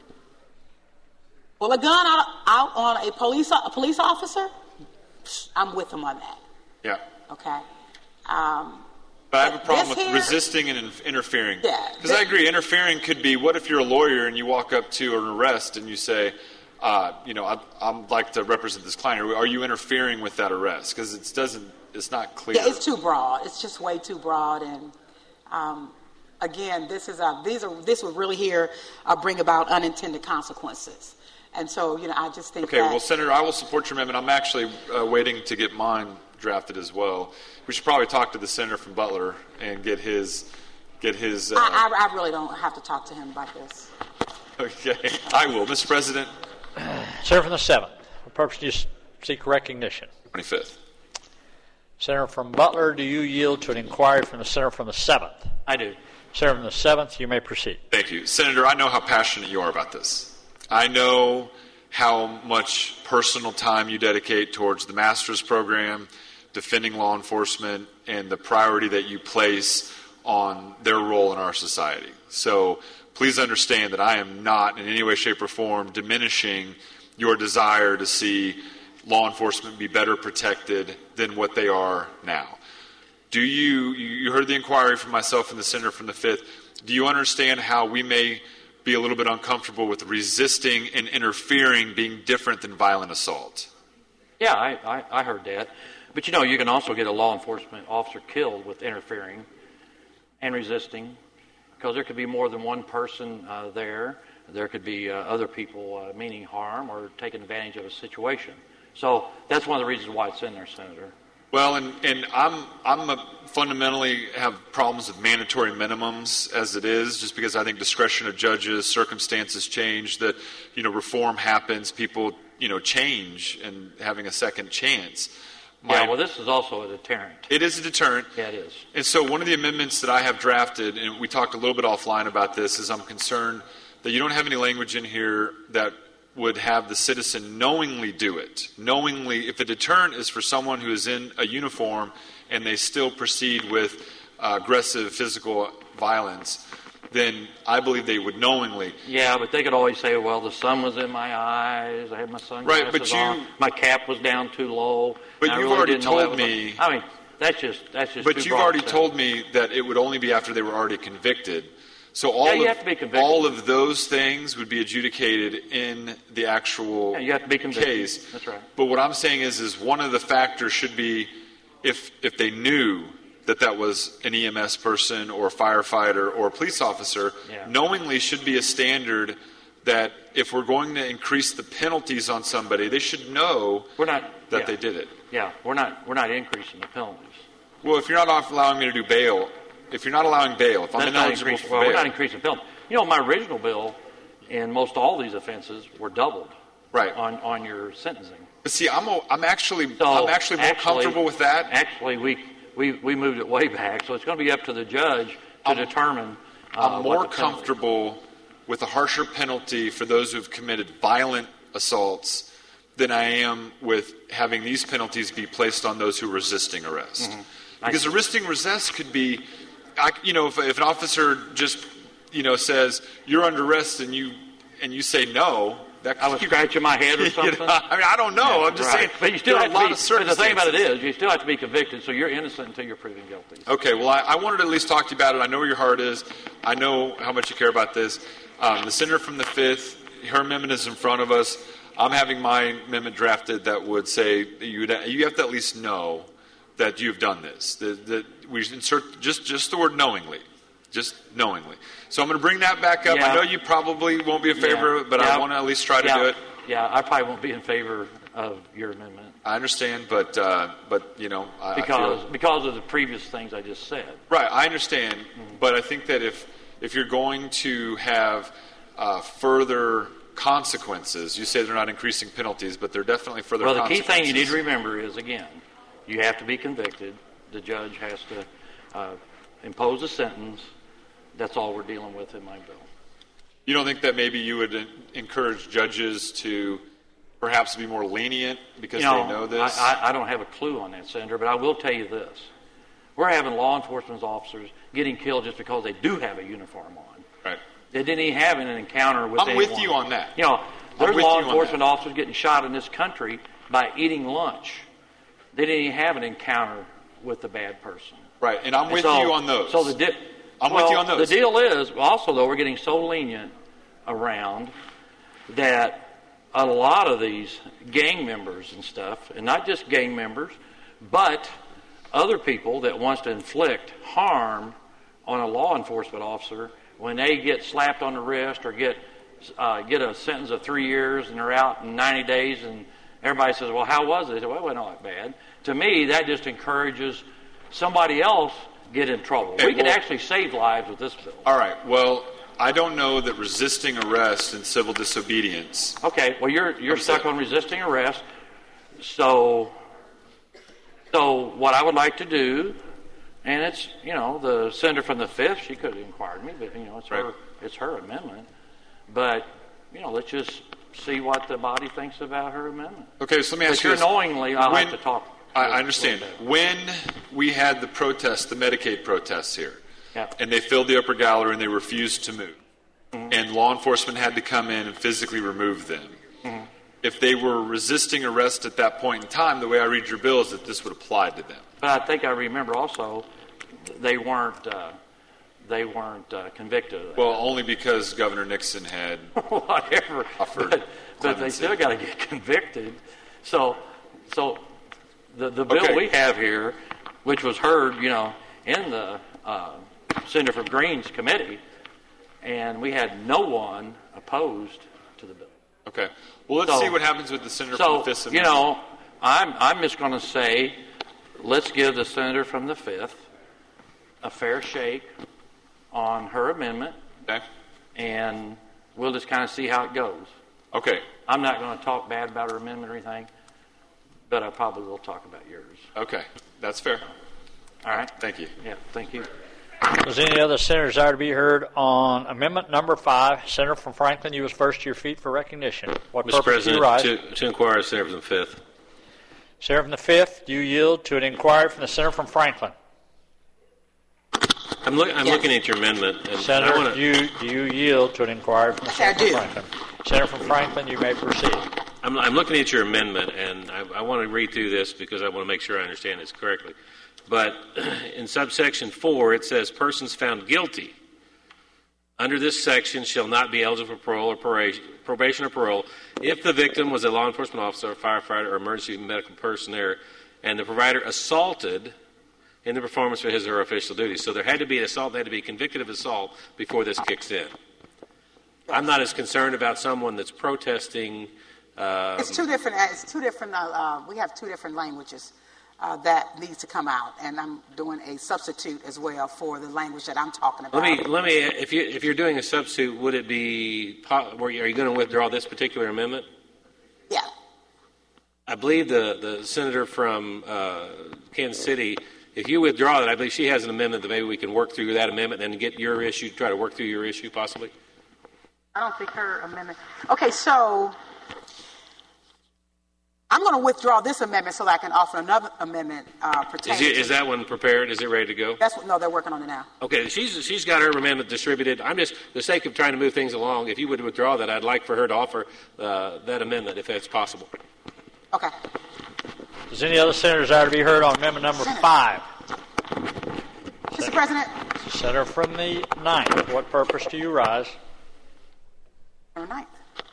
pull a gun out out on a police a police officer, I'm with him on that. Yeah. Okay. Um, But I have a problem this with here- resisting and in- interfering. Yeah. Because I agree, interfering could be, what if you're a lawyer and you walk up to an arrest and you say, uh, you know, I, I'd like to represent this client. Are you interfering with that arrest? Because it doesn't, it's not clear. Yeah, it's too broad. It's just way too broad. And um, again, this is a, these are this would really here uh, bring about unintended consequences. And so, you know, I just think Okay, that. well, Senator, I will support your amendment. I'm actually uh, waiting to get mine drafted as well. We should probably talk to the senator from Butler and get his, get his. Uh, I, I, I really don't have to talk to him about this. okay, I will, Mister President. Senator from the seventh. For purposes to seek recognition. twenty-fifth. Senator from Butler, do you yield to an inquiry from the senator from the seventh? I do. Senator from the seventh, you may proceed. Thank you. Senator, I know how passionate you are about this. I know how much personal time you dedicate towards the master's program, defending law enforcement, and the priority that you place on their role in our society. So please understand that I am not in any way, shape, or form diminishing your desire to see law enforcement be better protected than what they are now. Do you, you heard the inquiry from myself and the senator from the fifth. Do you understand how we may be a little bit uncomfortable with resisting and interfering being different than violent assault? Yeah, I, I, I heard that. But, you know, you can also get a law enforcement officer killed with interfering and resisting, because there could be more than one person uh, there. There could be uh, other people uh, meaning harm or taking advantage of a situation. So that's one of the reasons why it's in there, Senator. Well, and, and I'm I'm a, fundamentally have problems with mandatory minimums as it is, just because I think discretion of judges, circumstances change, that, you know, reform happens, people, you know, change, and having a second chance. My, yeah, well, this is also a deterrent. It is a deterrent. Yeah, it is. And so one of the amendments that I have drafted, and we talked a little bit offline about this, is I'm concerned that you don't have any language in here that would have the citizen knowingly do it. Knowingly, if a deterrent is for someone who is in a uniform and they still proceed with uh, aggressive physical violence, then I believe they would knowingly. Yeah, but they could always say, well, the sun was in my eyes, I had my sunglasses right, but you, on, my cap was down too low. But you've really already told me. A, I mean, that's just that's just. But too you've already broad told me that it would only be after they were already convicted. So all yeah, you of have to be convicted. all of those things would be adjudicated in the actual yeah, you have to be convicted. case. That's right. But what I'm saying is, is one of the factors should be if if they knew that that was an E M S person or a firefighter or a police officer, yeah. knowingly should be a standard that if we're going to increase the penalties on somebody, they should know we're not, that yeah. they did it. Yeah, we're not we're not increasing the penalties. Well, if you're not allowing me to do bail, if you're not allowing bail, if I'm That's not ineligible increasing, for well, bail. we're not increasing penalty. You know, my original bill in most all these offenses were doubled right. on, on your sentencing. But see, I'm a, I'm actually so I'm actually more actually, comfortable with that. Actually, we, we we moved it way back, so it's going to be up to the judge to I'm, determine. Uh, I'm more comfortable with a harsher penalty for those who have committed violent assaults than I am with having these penalties be placed on those who are resisting arrest. Mm-hmm. Because resisting arrest could be, I, you know, if, if an officer just, you know, says you're under arrest and you and you say no, that I was scratching my head or something. You know, I mean, I don't know. Yeah, I'm just right. saying. But you still have a lot to be. of But the thing about it circumstances. is, you still have to be convicted, so you're innocent until you're proven guilty. Okay, well, I, I wanted to at least talk to you about it. I know where your heart is. I know how much you care about this. Um, the senator from the fifth, her amendment is in front of us. I'm having my amendment drafted that would say that you you have to at least know that you've done this. That, that we insert just just the word knowingly, just knowingly. So I'm going to bring that back up. Yeah. I know you probably won't be in favor Yeah. of it, but Yeah. I want to at least try to yeah. do it. Yeah, I probably won't be in favor of your amendment. I understand, but uh, but you know, I, Because I feel, because of the previous things I just said. right. I understand, Mm-hmm. but I think that if if you're going to have uh, further consequences, you say they're not increasing penalties, but they're definitely further. Well, the key consequences. thing you need to remember is, again, you have to be convicted. The judge has to uh, impose a sentence. That's all we're dealing with in my bill. You don't think that maybe you would en- encourage judges to perhaps be more lenient because you know, they know this? I, I, I don't have a clue on that, Senator, but I will tell you this. We're having law enforcement officers getting killed just because they do have a uniform on. Right. They didn't even have an encounter with I'm anyone. with you on that. You know, I'm there's with law you on enforcement that. officers getting shot in this country by eating lunch. They didn't even have an encounter with the bad person. Right, and I'm And with so- you on those. So the di- I'm well, with you on those. The deal is also though we're getting so lenient around that a lot of these gang members and stuff, and not just gang members, but other people that wants to inflict harm on a law enforcement officer, when they get slapped on the wrist or get uh, get a sentence of three years and they're out in ninety days, and everybody says, "Well, how was it?" They say, "Well, it wasn't all that bad." To me, that just encourages somebody else get in trouble. Hey, we can well- actually save lives with this bill. All right. Well, I don't know that resisting arrest and civil disobedience. Okay. Well, you're you're I'm stuck sorry. on resisting arrest. So, so what I would like to do, and it's you know the senator from the fifth, she could have inquired me, but you know it's her it's her amendment. But you know, let's just see what the body thinks about her amendment. Okay, so let me ask but you you're this. knowingly, I'll When- have to talk. I, I understand. When we had the protests, the Medicaid protests here, Yeah. and they filled the upper gallery and they refused to move, Mm-hmm. and law enforcement had to come in and physically remove them. Mm-hmm. if they were resisting arrest at that point in time, the way I read your bill is that this would apply to them. But I think I remember also they weren't uh, they weren't uh, convicted of that. Well, only because Governor Nixon had whatever offered but, but they still got to get convicted. So, so the the bill Okay. we have here, which was heard, you know, in the uh, Senator from Green's committee, and we had no one opposed to the bill. Okay. Well, let's So- see what happens with the senator So, from the Fifth you Amendment. know, I'm I'm just going to say, let's give the senator from the Fifth a fair shake on her amendment, okay. and we'll just kind of see how it goes. Okay. I'm not going to talk bad about her amendment or anything, but I probably will talk about yours. Okay. That's fair. All right. Thank you. Yeah. Thank you. Does any other senators desire to be heard on amendment number five? Senator from Franklin, you was first to your feet for recognition. What Mister purpose do you President, rise? to, to inquire of Senator from the Fifth. Senator from the Fifth, do you yield to an inquiry from the senator from Franklin? I'm, look, I'm looking at your amendment. And Senator, I wanna, do you, do you yield to an inquiry from the Yes, I senator from do. Franklin? Senator from Franklin, you may proceed. I'm, I'm looking at your amendment, and I, I want to read through this because I want to make sure I understand this correctly. But in subsection four, it says, persons found guilty under this section shall not be eligible for parole or probation or parole if the victim was a law enforcement officer, a firefighter, or emergency medical person there, and the provider assaulted in the performance of his or her official duties. So there had to be an assault, they had to be convicted of assault before this kicks in. I'm not as concerned about someone that's protesting. Um, It's two different. It's two different. Uh, uh, we have two different languages uh, that needs to come out, and I'm doing a substitute as well for the language that I'm talking about. Let me let me. If you if you're doing a substitute, would it be? Are you going to withdraw this particular amendment? Yeah. I believe the the senator from uh, Kansas City. If you withdraw that, I believe she has an amendment that maybe we can work through that amendment and get your issue. Try to work through your issue, possibly. I don't think her amendment. Okay, so I'm going to withdraw this amendment so that I can offer another amendment uh, pertaining. Is, it, to- is that one prepared? Is it ready to go? That's what. No, they're working on it now. Okay, she's she's got her amendment distributed. I'm just, for the sake of trying to move things along, if you would withdraw that, I'd like for her to offer uh, that amendment, if that's possible. Okay. Does any other senator desire to be heard on amendment number five? Mister President. Senator from the ninth, what purpose do you rise? Number ninth.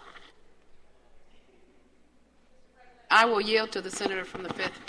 I will yield to the senator from the fifth.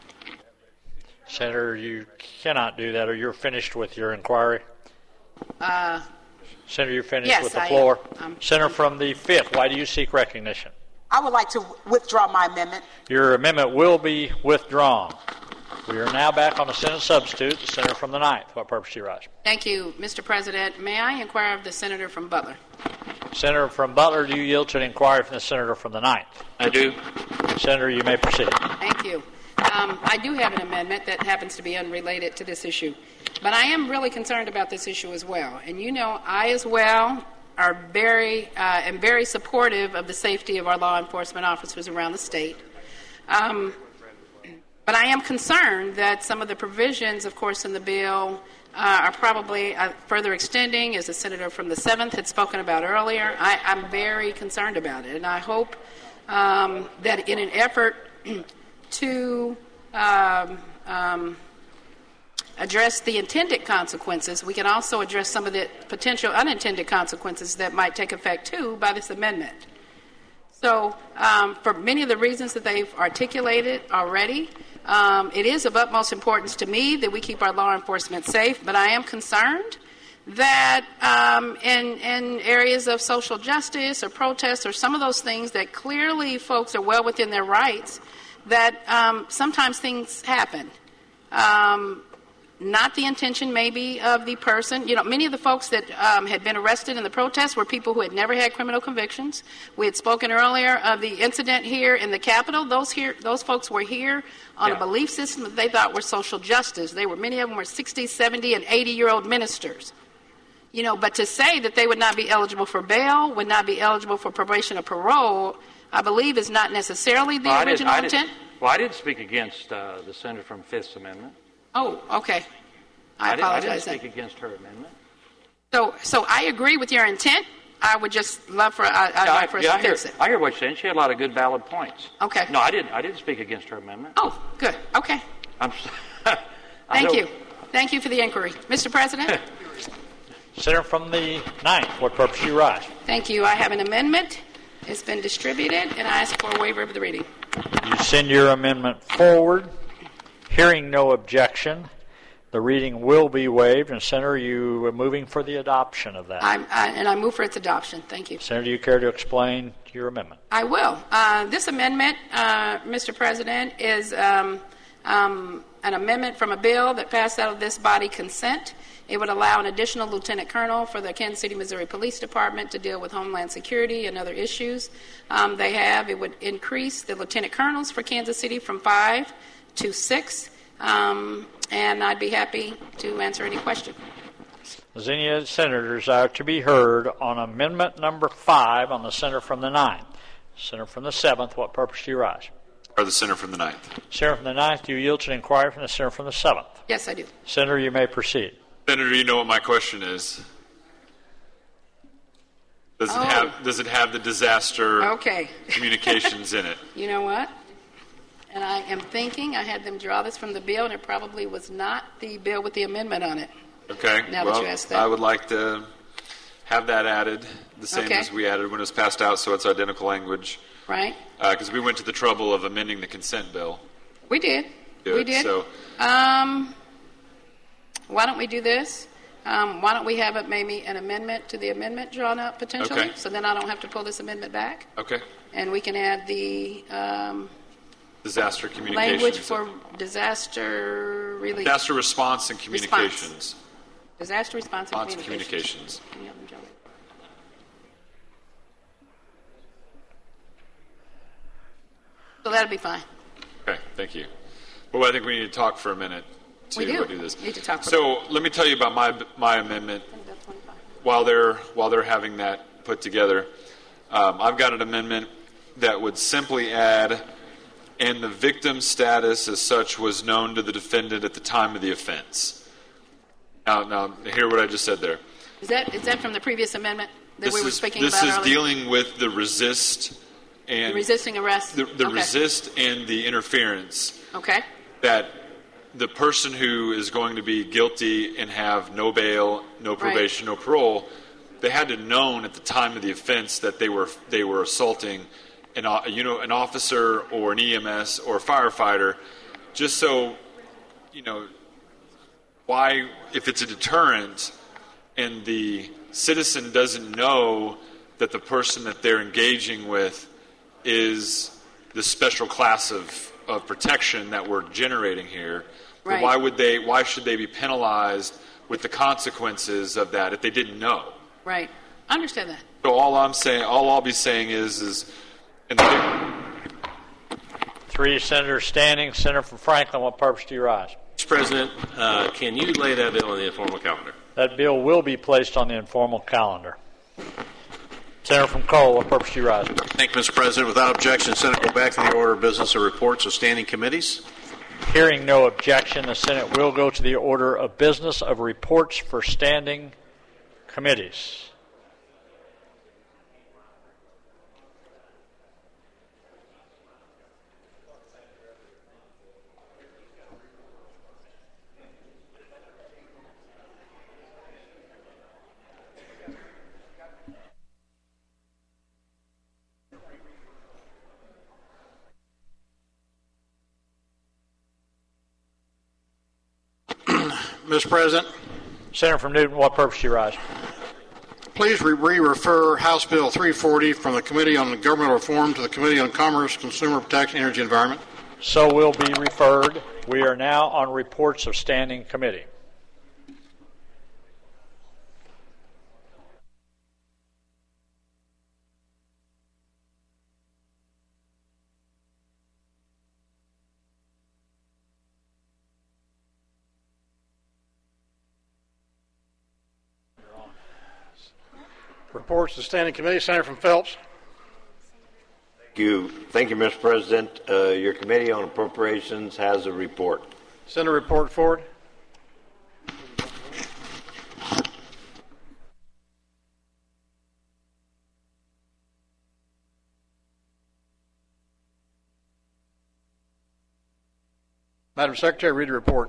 Senator, you cannot do that, or you're finished with your inquiry. Uh, Senator, you're finished Yes, with the I am. floor. I'm- Senator from the fifth, why do you seek recognition? I would like to withdraw my amendment. Your amendment will be withdrawn. We are now back on the Senate substitute. The senator from the ninth, what purpose do you rise? thank you, Mister President. May I inquire of the senator from Butler? Senator from Butler, do you yield to an inquiry from the senator from the ninth? I do. Senator, you may proceed. Thank you. Um, I do have an amendment that happens to be unrelated to this issue, but I am really concerned about this issue as well. And you know, I as well are very uh, am very supportive of the safety of our law enforcement officers around the state. Um, but I am concerned that some of the provisions, of course, in the bill uh, are probably uh, further extending, as the senator from the seventh had spoken about earlier. I, I'm very concerned about it, and I hope um, that in an effort to um, um, address the intended consequences, we can also address some of the potential unintended consequences that might take effect too by this amendment. So um, for many of the reasons that they've articulated already, um, it is of utmost importance to me that we keep our law enforcement safe, but I am concerned that um, in, in areas of social justice or protests or some of those things that clearly folks are well within their rights, that um, sometimes things happen. Um, not the intention maybe of the person. You know, many of the folks that um, had been arrested in the protests were people who had never had criminal convictions. We had spoken earlier of the incident here in the Capitol. Those here, those folks were here on Yeah. a belief system that they thought were social justice. They were, many of them were sixty, seventy, and eighty-year-old ministers. You know, but to say that they would not be eligible for bail, would not be eligible for probation or parole, I believe is not necessarily the Well, I didn't- original I didn't- intent. Well, I didn't speak against uh, the senator from Fifth's amendment. Oh, okay. I I didn't, I didn't apologize. then. speak against her amendment. So, so I agree with your intent. I would just love for, I, I'd Yeah, like for us yeah, to I hear, fix it. I hear what you're saying. She had a lot of good, valid points. Okay. No, I didn't. I didn't speak against her amendment. Oh, good. Okay. I'm. I Thank don't- you. Thank you for the inquiry. Mister President? Senator from the ninth, what purpose do you rise? Thank you. I have an amendment. It's been distributed, and I ask for a waiver of the reading. You send your amendment forward. Hearing no objection, the reading will be waived. And Senator, you are moving for the adoption of that. I'm, I, and I move for its adoption. Thank you. Senator, do you care to explain your amendment? I will. Uh, this amendment, uh, Mister President, is um, um, an amendment from a bill that passed out of this body consent. It would allow an additional lieutenant colonel for the Kansas City, Missouri Police Department to deal with homeland security and other issues um, they have. It would increase the lieutenant colonels for Kansas City from five to six, um, and I'd be happy to answer any question. Does any senators are to be heard on amendment number five on the senator from the ninth? Senator from the seventh, what purpose do you rise? Or the senator from the ninth. Senator from the ninth, do you yield to an inquiry from the senator from the seventh? Yes, I do. Senator, you may proceed. Senator, you know what my question is. Does it Oh. have does it have the disaster Okay. communications in it? You know what? And I am thinking I had them draw this from the bill, and it probably was not the bill with the amendment on it. Okay. Now that well, you asked that. I would like to have that added, the same Okay. as we added when it was passed out, so it's identical language. Right? Because we went to the trouble of amending the consent bill. We did. Do we it, did. So Um, why don't we do this? Um, why don't we have it maybe an amendment to the amendment drawn up potentially? Okay. So then I don't have to pull this amendment back, okay. and we can add the um, Disaster communications. language for disaster relief. disaster response and Response. communications. Disaster response and Response and communications. communications. Any of them, Joey? So that'll be fine. Okay, thank you. Well, I think we need to talk for a minute to We do. uh, do this. Need to talk for So let me tell you about my my amendment. While they're while they're having that put together, um, I've got an amendment that would simply add, and the victim's status as such was known to the defendant at the time of the offense. Now, now hear what I just said there. Is that is that from the previous amendment that This we were is speaking this about is earlier? dealing with the resist and The resisting arrest. the, the Okay. resist and the interference. Okay. That the person who is going to be guilty and have no bail, no probation, no parole, they had to known at the time of the offense that they were they were assaulting an o- you know an officer or an E M S or a firefighter, just so you know why if it's a deterrent and the citizen doesn't know that the person that they're engaging with is the special class of, of protection that we're generating here, then Right. why would they? Why should they be penalized with the consequences of that if they didn't know? Right. I understand that. So all I'm saying, all I'll be saying is, is, in the, Three senators standing. Senator from Franklin, what purpose do you rise? Mister President, uh, can you lay that bill on the informal calendar? That bill will be placed on the informal calendar. Senator from Cole, what purpose do you rise? Thank you, Mister President. Without objection, the Senate go back to the order of business of reports of standing committees. Hearing no objection, the Senate will go to the order of business of reports for standing committees. Mister President. Senator from Newton, what purpose do you rise? Please re-refer House Bill three forty from the Committee on Governmental Reform to the Committee on Commerce, Consumer Protection, Energy, and Environment. So will be referred. We are now on reports of standing committee. Reports to Standing Committee. Senator from Phelps. Thank you, Thank you, Mister President. Uh, your Committee on Appropriations has a report. Send a report forward. Madam Secretary, read the report.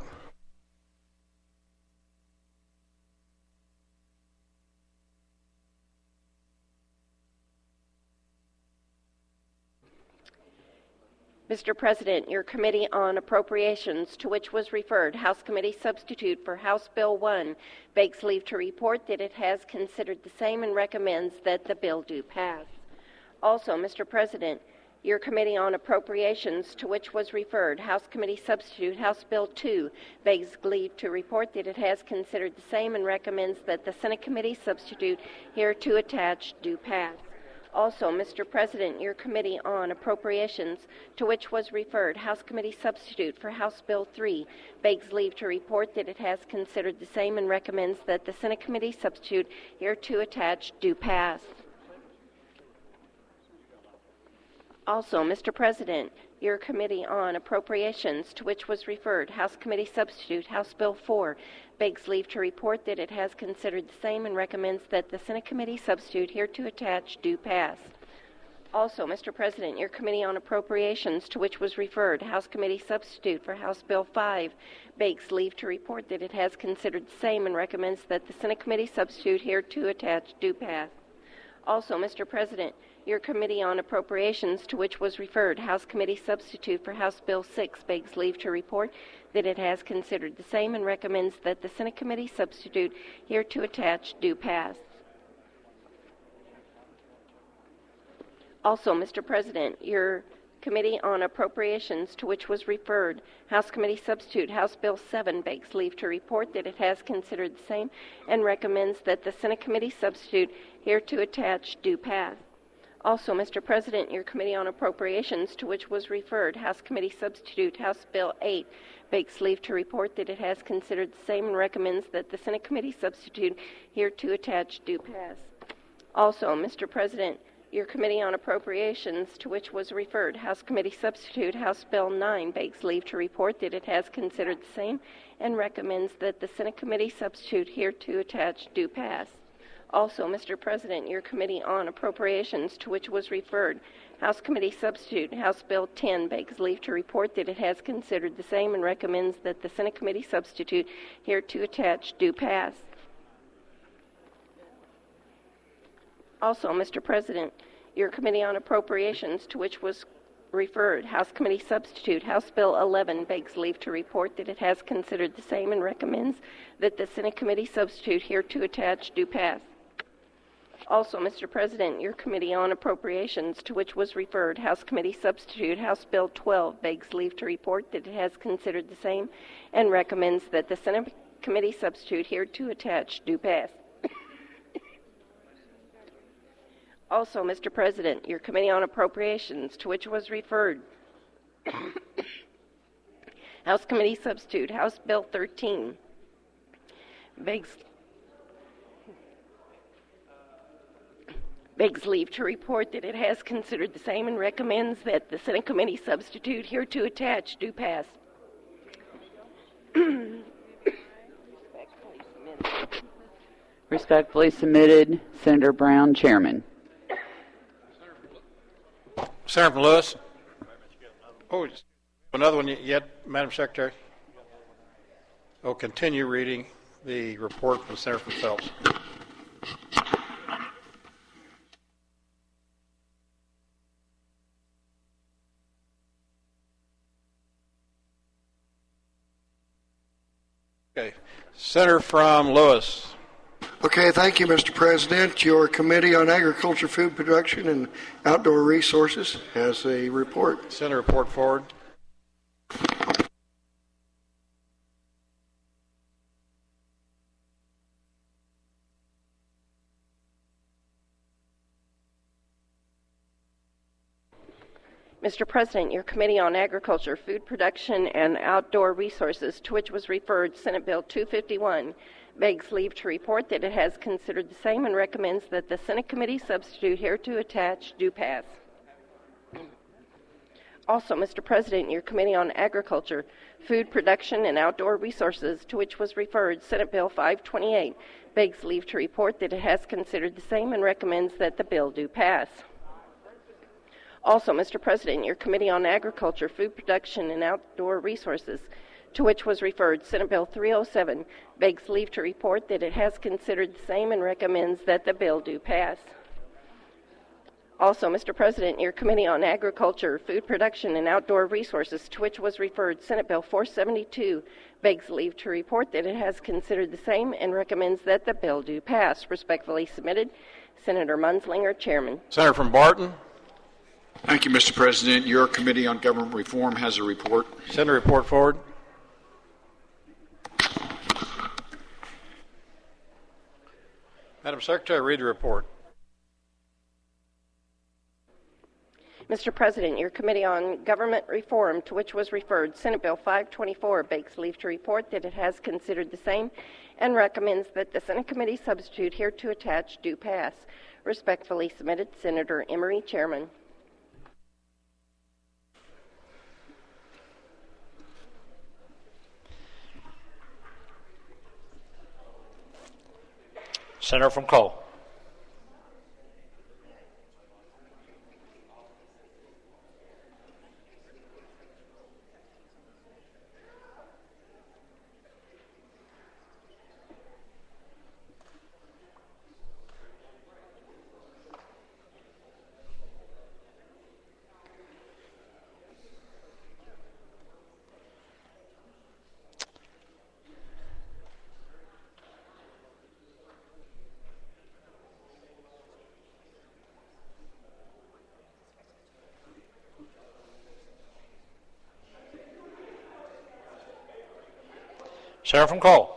Mister President, your Committee on Appropriations, to which was referred House Committee Substitute for House Bill one, begs leave to report that it has considered the same and recommends that the bill do pass. Also, Mister President, your Committee on Appropriations, to which was referred House Committee Substitute House Bill two, begs leave to report that it has considered the same and recommends that the Senate Committee Substitute hereto attached do pass. Also, Mister President, your Committee on Appropriations, to which was referred House Committee Substitute for House Bill three, begs leave to report that it has considered the same and recommends that the Senate Committee Substitute hereto attached do pass. Also, Mister President, your Committee on Appropriations, to which was referred House Committee Substitute House Bill four, begs leave to report that it has considered the same and recommends that the Senate Committee Substitute hereto attached do pass. Also, Mister President, your Committee on Appropriations, to which was referred House Committee Substitute for House Bill five, begs leave to report that it has considered the same and recommends that the Senate Committee Substitute hereto attached do pass. Also, Mister President, your Committee on Appropriations, to which was referred House Committee Substitute for House Bill six, begs leave to report that it has considered the same and recommends that the Senate Committee Substitute hereto attached do pass. Also, Mister President, your Committee on Appropriations, to which was referred House Committee Substitute House Bill seven, begs leave to report that it has considered the same and recommends that the Senate Committee Substitute hereto attached do pass. Also, Mister President, your Committee on Appropriations, to which was referred House Committee Substitute House Bill eight, begs leave to report that it has considered the same and recommends that the Senate Committee Substitute hereto attached do pass. Also, Mister President, your Committee on Appropriations, to which was referred House Committee Substitute House Bill nine, begs leave to report that it has considered the same and recommends that the Senate Committee Substitute hereto attached do pass. Also, Mister President, your Committee on Appropriations, to which was referred House Committee Substitute House Bill ten, begs leave to report that it has considered the same and recommends that the Senate Committee Substitute hereto attached do pass. Also, Mister President, your Committee on Appropriations, to which was referred House Committee Substitute House Bill eleven, begs leave to report that it has considered the same and recommends that the Senate Committee Substitute hereto attached do pass. Also, Mister President, your Committee on Appropriations, to which was referred House Committee Substitute House Bill twelve, begs leave to report that it has considered the same and recommends that the Senate Committee Substitute hereto attached do pass. Also, Mister President, your Committee on Appropriations, to which was referred House Committee Substitute House Bill thirteen, begs begs leave to report that it has considered the same and recommends that the Senate Committee Substitute hereto attached do pass. Respectfully submitted, Senator Brown, Chairman. Senator from Lewis. Oh, another one yet, Madam Secretary? Oh, continue reading the report from Senator from Phelps. Okay. Senator from Lewis. Okay, thank you, Mister President. Your Committee on Agriculture, Food Production, and Outdoor Resources has a report. Senator, report forward. Mister President, your Committee on Agriculture, Food Production, and Outdoor Resources, to which was referred Senate Bill two fifty-one, begs leave to report that it has considered the same and recommends that the Senate Committee Substitute hereto attached do pass. Also, Mister President, your Committee on Agriculture, Food Production, and Outdoor Resources, to which was referred Senate Bill five twenty-eight, begs leave to report that it has considered the same and recommends that the bill do pass. Also, Mister President, your Committee on Agriculture, Food Production, and Outdoor Resources, to which was referred Senate Bill three oh seven, begs leave to report that it has considered the same and recommends that the bill do pass. Also, Mister President, your Committee on Agriculture, Food Production, and Outdoor Resources, to which was referred Senate Bill four seventy-two, begs leave to report that it has considered the same and recommends that the bill do pass. Respectfully submitted, Senator Munzlinger, Chairman. Senator from Barton. Thank you, Mister President. Your Committee on Government Reform has a report. Send a report forward. Madam Secretary, read the report. Mister President, your Committee on Government Reform, to which was referred Senate Bill five twenty-four, begs leave to report that it has considered the same and recommends that the Senate Committee substitute hereto attached do pass. Respectfully submitted, Senator Emery, Chairman. Senator from Cole. Senator from Cole.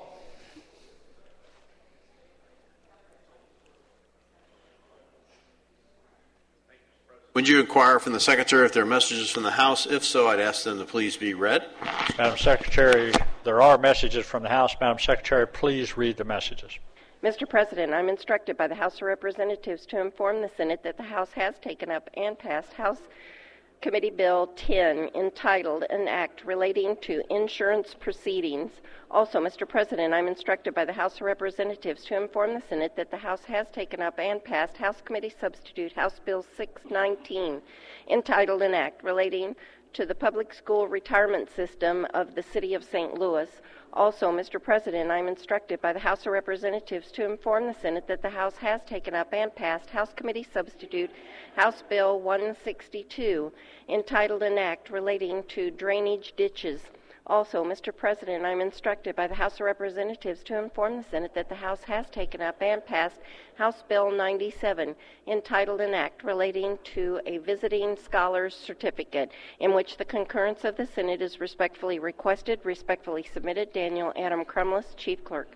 Would you inquire from the Secretary if there are messages from the House? If so, I'd ask them to please be read. Madam Secretary, there are messages from the House. Madam Secretary, please read the messages. Mister President, I'm instructed by the House of Representatives to inform the Senate that the House has taken up and passed House Committee Bill ten, entitled An Act Relating to Insurance Proceedings. Also, Mister President, I'm instructed by the House of Representatives to inform the Senate that the House has taken up and passed House Committee Substitute House Bill six nineteen, entitled An Act Relating to the Public School Retirement System of the City of Saint Louis. Also, Mister President, I'm instructed by the House of Representatives to inform the Senate that the House has taken up and passed House Committee Substitute House Bill one sixty-two, entitled An Act Relating to Drainage Ditches. Also, Mister President, I'm instructed by the House of Representatives to inform the Senate that the House has taken up and passed House Bill ninety-seven, entitled An Act Relating to a Visiting Scholar's Certificate, in which the concurrence of the Senate is respectfully requested. Respectfully submitted, Daniel Adam Crumless, Chief Clerk.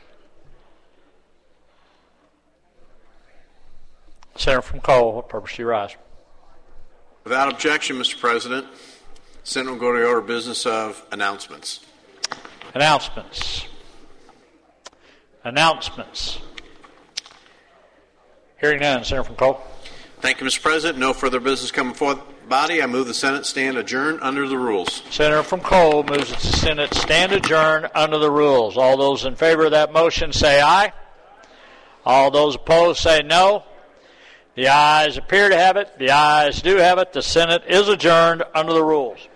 Senator from Cole, what purpose do you rise? Without objection, Mister President, Senate will go to the order of business of announcements. Announcements. Announcements. Hearing none, Senator from Cole. Thank you, Mister President. No further business coming before the body. I move the Senate stand adjourned under the rules. Senator from Cole moves that the Senate stand adjourned under the rules. All those in favor of that motion say aye. All those opposed say no. The ayes appear to have it. The ayes do have it. The Senate is adjourned under the rules.